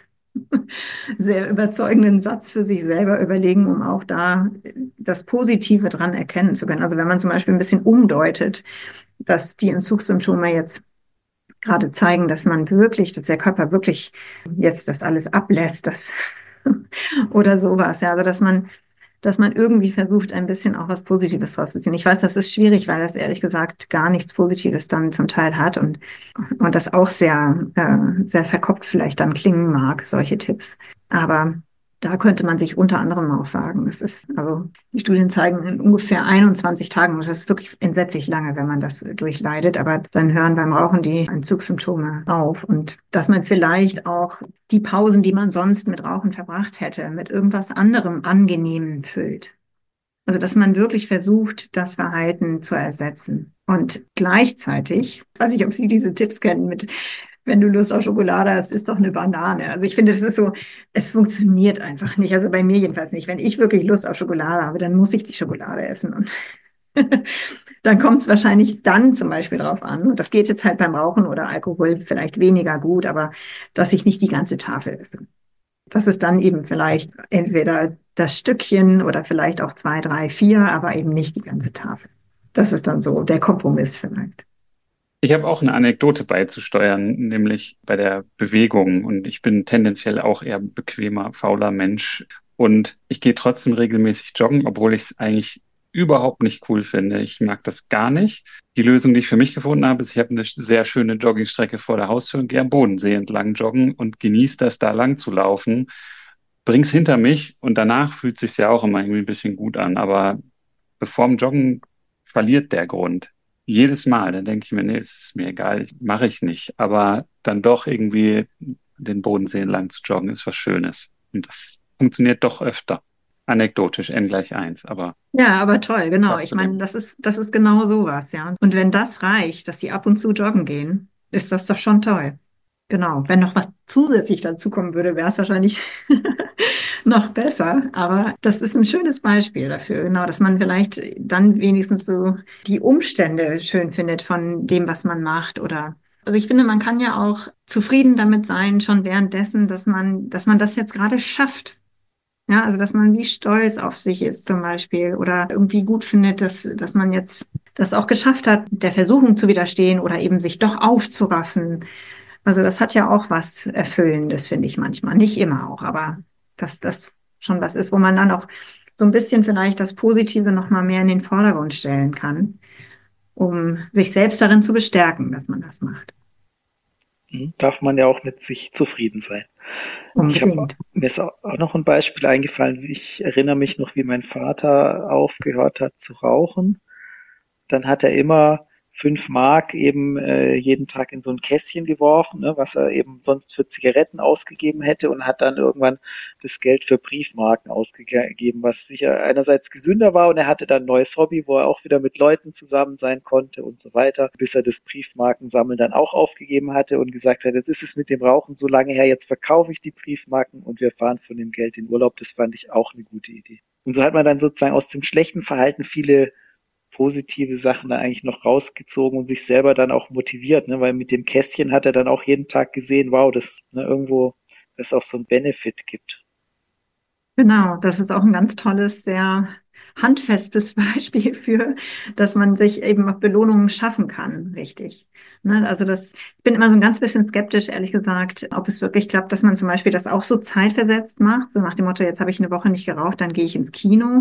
sehr überzeugenden Satz für sich selber überlegen, um auch da das Positive dran erkennen zu können. Also wenn man zum Beispiel ein bisschen umdeutet, dass die Entzugssymptome jetzt gerade zeigen, dass man wirklich, dass der Körper wirklich jetzt das alles ablässt, das oder sowas. Ja, also dass man dass man irgendwie versucht, ein bisschen auch was Positives draus zu ziehen. Ich weiß, das ist schwierig, weil das ehrlich gesagt gar nichts Positives dann zum Teil hat und, und das auch sehr, äh, sehr verkopft vielleicht dann klingen mag, solche Tipps. Aber da könnte man sich unter anderem auch sagen, es ist, also die Studien zeigen in ungefähr einundzwanzig Tagen, das ist wirklich entsetzlich lange, wenn man das durchleidet, aber dann hören beim Rauchen die Entzugssymptome auf und dass man vielleicht auch die Pausen, die man sonst mit Rauchen verbracht hätte, mit irgendwas anderem Angenehmem füllt. Also dass man wirklich versucht, das Verhalten zu ersetzen. Und gleichzeitig, ich weiß nicht, ob Sie diese Tipps kennen mit wenn du Lust auf Schokolade hast, isst doch eine Banane. Also ich finde, das ist so, es funktioniert einfach nicht. Also bei mir jedenfalls nicht. Wenn ich wirklich Lust auf Schokolade habe, dann muss ich die Schokolade essen. Und dann kommt es wahrscheinlich dann zum Beispiel drauf an. Und das geht jetzt halt beim Rauchen oder Alkohol vielleicht weniger gut, aber dass ich nicht die ganze Tafel esse. Das ist dann eben vielleicht entweder das Stückchen oder vielleicht auch zwei, drei, vier, aber eben nicht die ganze Tafel. Das ist dann so der Kompromiss vielleicht. Ich habe auch eine Anekdote beizusteuern, nämlich bei der Bewegung. Und ich bin tendenziell auch eher bequemer, fauler Mensch. Und ich gehe trotzdem regelmäßig joggen, obwohl ich es eigentlich überhaupt nicht cool finde. Ich mag das gar nicht. Die Lösung, die ich für mich gefunden habe, ist, ich habe eine sehr schöne Joggingstrecke vor der Haustür und gehe am Bodensee entlang joggen und genieße das, da lang zu laufen. Bring's hinter mich und danach fühlt es sich ja auch immer irgendwie ein bisschen gut an. Aber bevor dem Joggen verliert der Grund. Jedes Mal, dann denke ich mir, nee, ist mir egal, mache ich nicht. Aber dann doch irgendwie den Bodensee entlang zu joggen, ist was Schönes. Und das funktioniert doch öfter. Anekdotisch, n gleich eins, aber Ja, aber toll, genau. was Ich zu meine, dem. das ist, das ist genau sowas, ja. Und wenn das reicht, dass sie ab und zu joggen gehen, ist das doch schon toll. Genau. Wenn noch was zusätzlich dazukommen würde, wäre es wahrscheinlich noch besser. Aber das ist ein schönes Beispiel dafür, genau, dass man vielleicht dann wenigstens so die Umstände schön findet von dem, was man macht. Oder also ich finde, man kann ja auch zufrieden damit sein, schon währenddessen, dass man, dass man das jetzt gerade schafft. Ja, also dass man wie stolz auf sich ist zum Beispiel oder irgendwie gut findet, dass, dass man jetzt das auch geschafft hat, der Versuchung zu widerstehen oder eben sich doch aufzuraffen. Also das hat ja auch was Erfüllendes, finde ich manchmal. Nicht immer auch, aber dass das schon was ist, wo man dann auch so ein bisschen vielleicht das Positive noch mal mehr in den Vordergrund stellen kann, um sich selbst darin zu bestärken, dass man das macht. Darf man ja auch mit sich zufrieden sein. Ich habe Unbedingt. mir ist auch noch ein Beispiel eingefallen. Ich erinnere mich noch, wie mein Vater aufgehört hat zu rauchen. Dann hat er immer fünf Mark eben äh, jeden Tag in so ein Kästchen geworfen, ne, was er eben sonst für Zigaretten ausgegeben hätte und hat dann irgendwann das Geld für Briefmarken ausgegeben, was sicher einerseits gesünder war und er hatte dann ein neues Hobby, wo er auch wieder mit Leuten zusammen sein konnte und so weiter, bis er das Briefmarkensammeln dann auch aufgegeben hatte und gesagt hat, jetzt ist es mit dem Rauchen so lange her, jetzt verkaufe ich die Briefmarken und wir fahren von dem Geld in Urlaub. Das fand ich auch eine gute Idee. Und so hat man dann sozusagen aus dem schlechten Verhalten viele positive Sachen da eigentlich noch rausgezogen und sich selber dann auch motiviert, ne? Weil mit dem Kästchen hat er dann auch jeden Tag gesehen, wow, das ne, irgendwo, das auch so ein Benefit gibt. Genau, das ist auch ein ganz tolles, sehr handfestes Beispiel für, dass man sich eben auch Belohnungen schaffen kann, richtig. Ne, also das, ich bin immer so ein ganz bisschen skeptisch, ehrlich gesagt, ob es wirklich klappt, dass man zum Beispiel das auch so zeitversetzt macht, so nach dem Motto, jetzt habe ich eine Woche nicht geraucht, dann gehe ich ins Kino.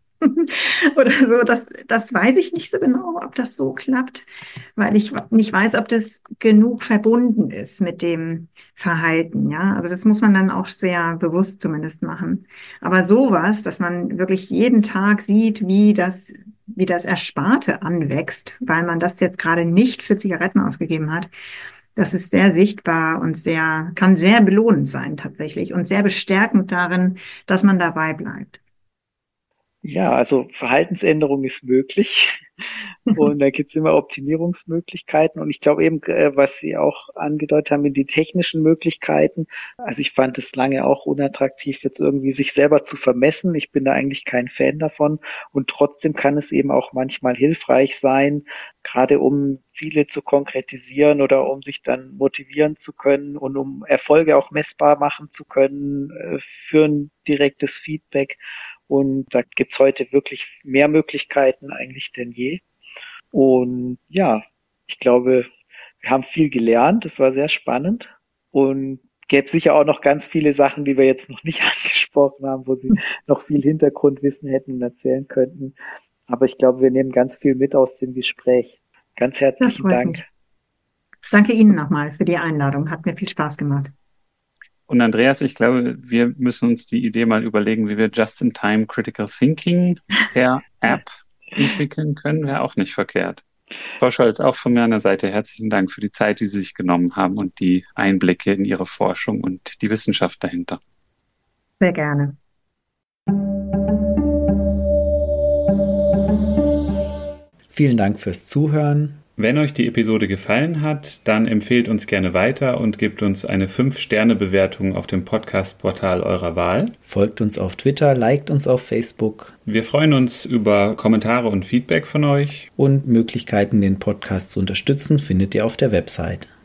Oder so, das, das weiß ich nicht so genau, ob das so klappt, weil ich nicht weiß, ob das genug verbunden ist mit dem Verhalten, ja. Also das muss man dann auch sehr bewusst zumindest machen. Aber sowas, dass man wirklich jeden Tag sieht, wie das, wie das Ersparte anwächst, weil man das jetzt gerade nicht für Zigaretten ausgegeben hat, das ist sehr sichtbar und sehr, kann sehr belohnend sein tatsächlich und sehr bestärkend darin, dass man dabei bleibt. Ja, also Verhaltensänderung ist möglich und da gibt's immer Optimierungsmöglichkeiten und ich glaube eben, äh, was Sie auch angedeutet haben, die technischen Möglichkeiten. Also ich fand es lange auch unattraktiv, jetzt irgendwie sich selber zu vermessen. Ich bin da eigentlich kein Fan davon und trotzdem kann es eben auch manchmal hilfreich sein, gerade um Ziele zu konkretisieren oder um sich dann motivieren zu können und um Erfolge auch messbar machen zu können äh, für ein direktes Feedback. Und da gibt's heute wirklich mehr Möglichkeiten eigentlich denn je. Und ja, ich glaube, wir haben viel gelernt. Das war sehr spannend. Und gäbe sicher auch noch ganz viele Sachen, die wir jetzt noch nicht angesprochen haben, wo Sie noch viel Hintergrundwissen hätten und erzählen könnten. Aber ich glaube, wir nehmen ganz viel mit aus dem Gespräch. Ganz herzlichen Dank. Mich. Danke Ihnen nochmal für die Einladung. Hat mir viel Spaß gemacht. Und Andreas, ich glaube, wir müssen uns die Idee mal überlegen, wie wir Just-in-Time Critical Thinking per App entwickeln können, wäre auch nicht verkehrt. Frau Scholz, auch von meiner Seite herzlichen Dank für die Zeit, die Sie sich genommen haben und die Einblicke in Ihre Forschung und die Wissenschaft dahinter. Sehr gerne. Vielen Dank fürs Zuhören. Wenn euch die Episode gefallen hat, dann empfehlt uns gerne weiter und gebt uns eine fünf Sterne Bewertung auf dem Podcast-Portal eurer Wahl. Folgt uns auf Twitter, liked uns auf Facebook. Wir freuen uns über Kommentare und Feedback von euch. Und Möglichkeiten, den Podcast zu unterstützen, findet ihr auf der Website.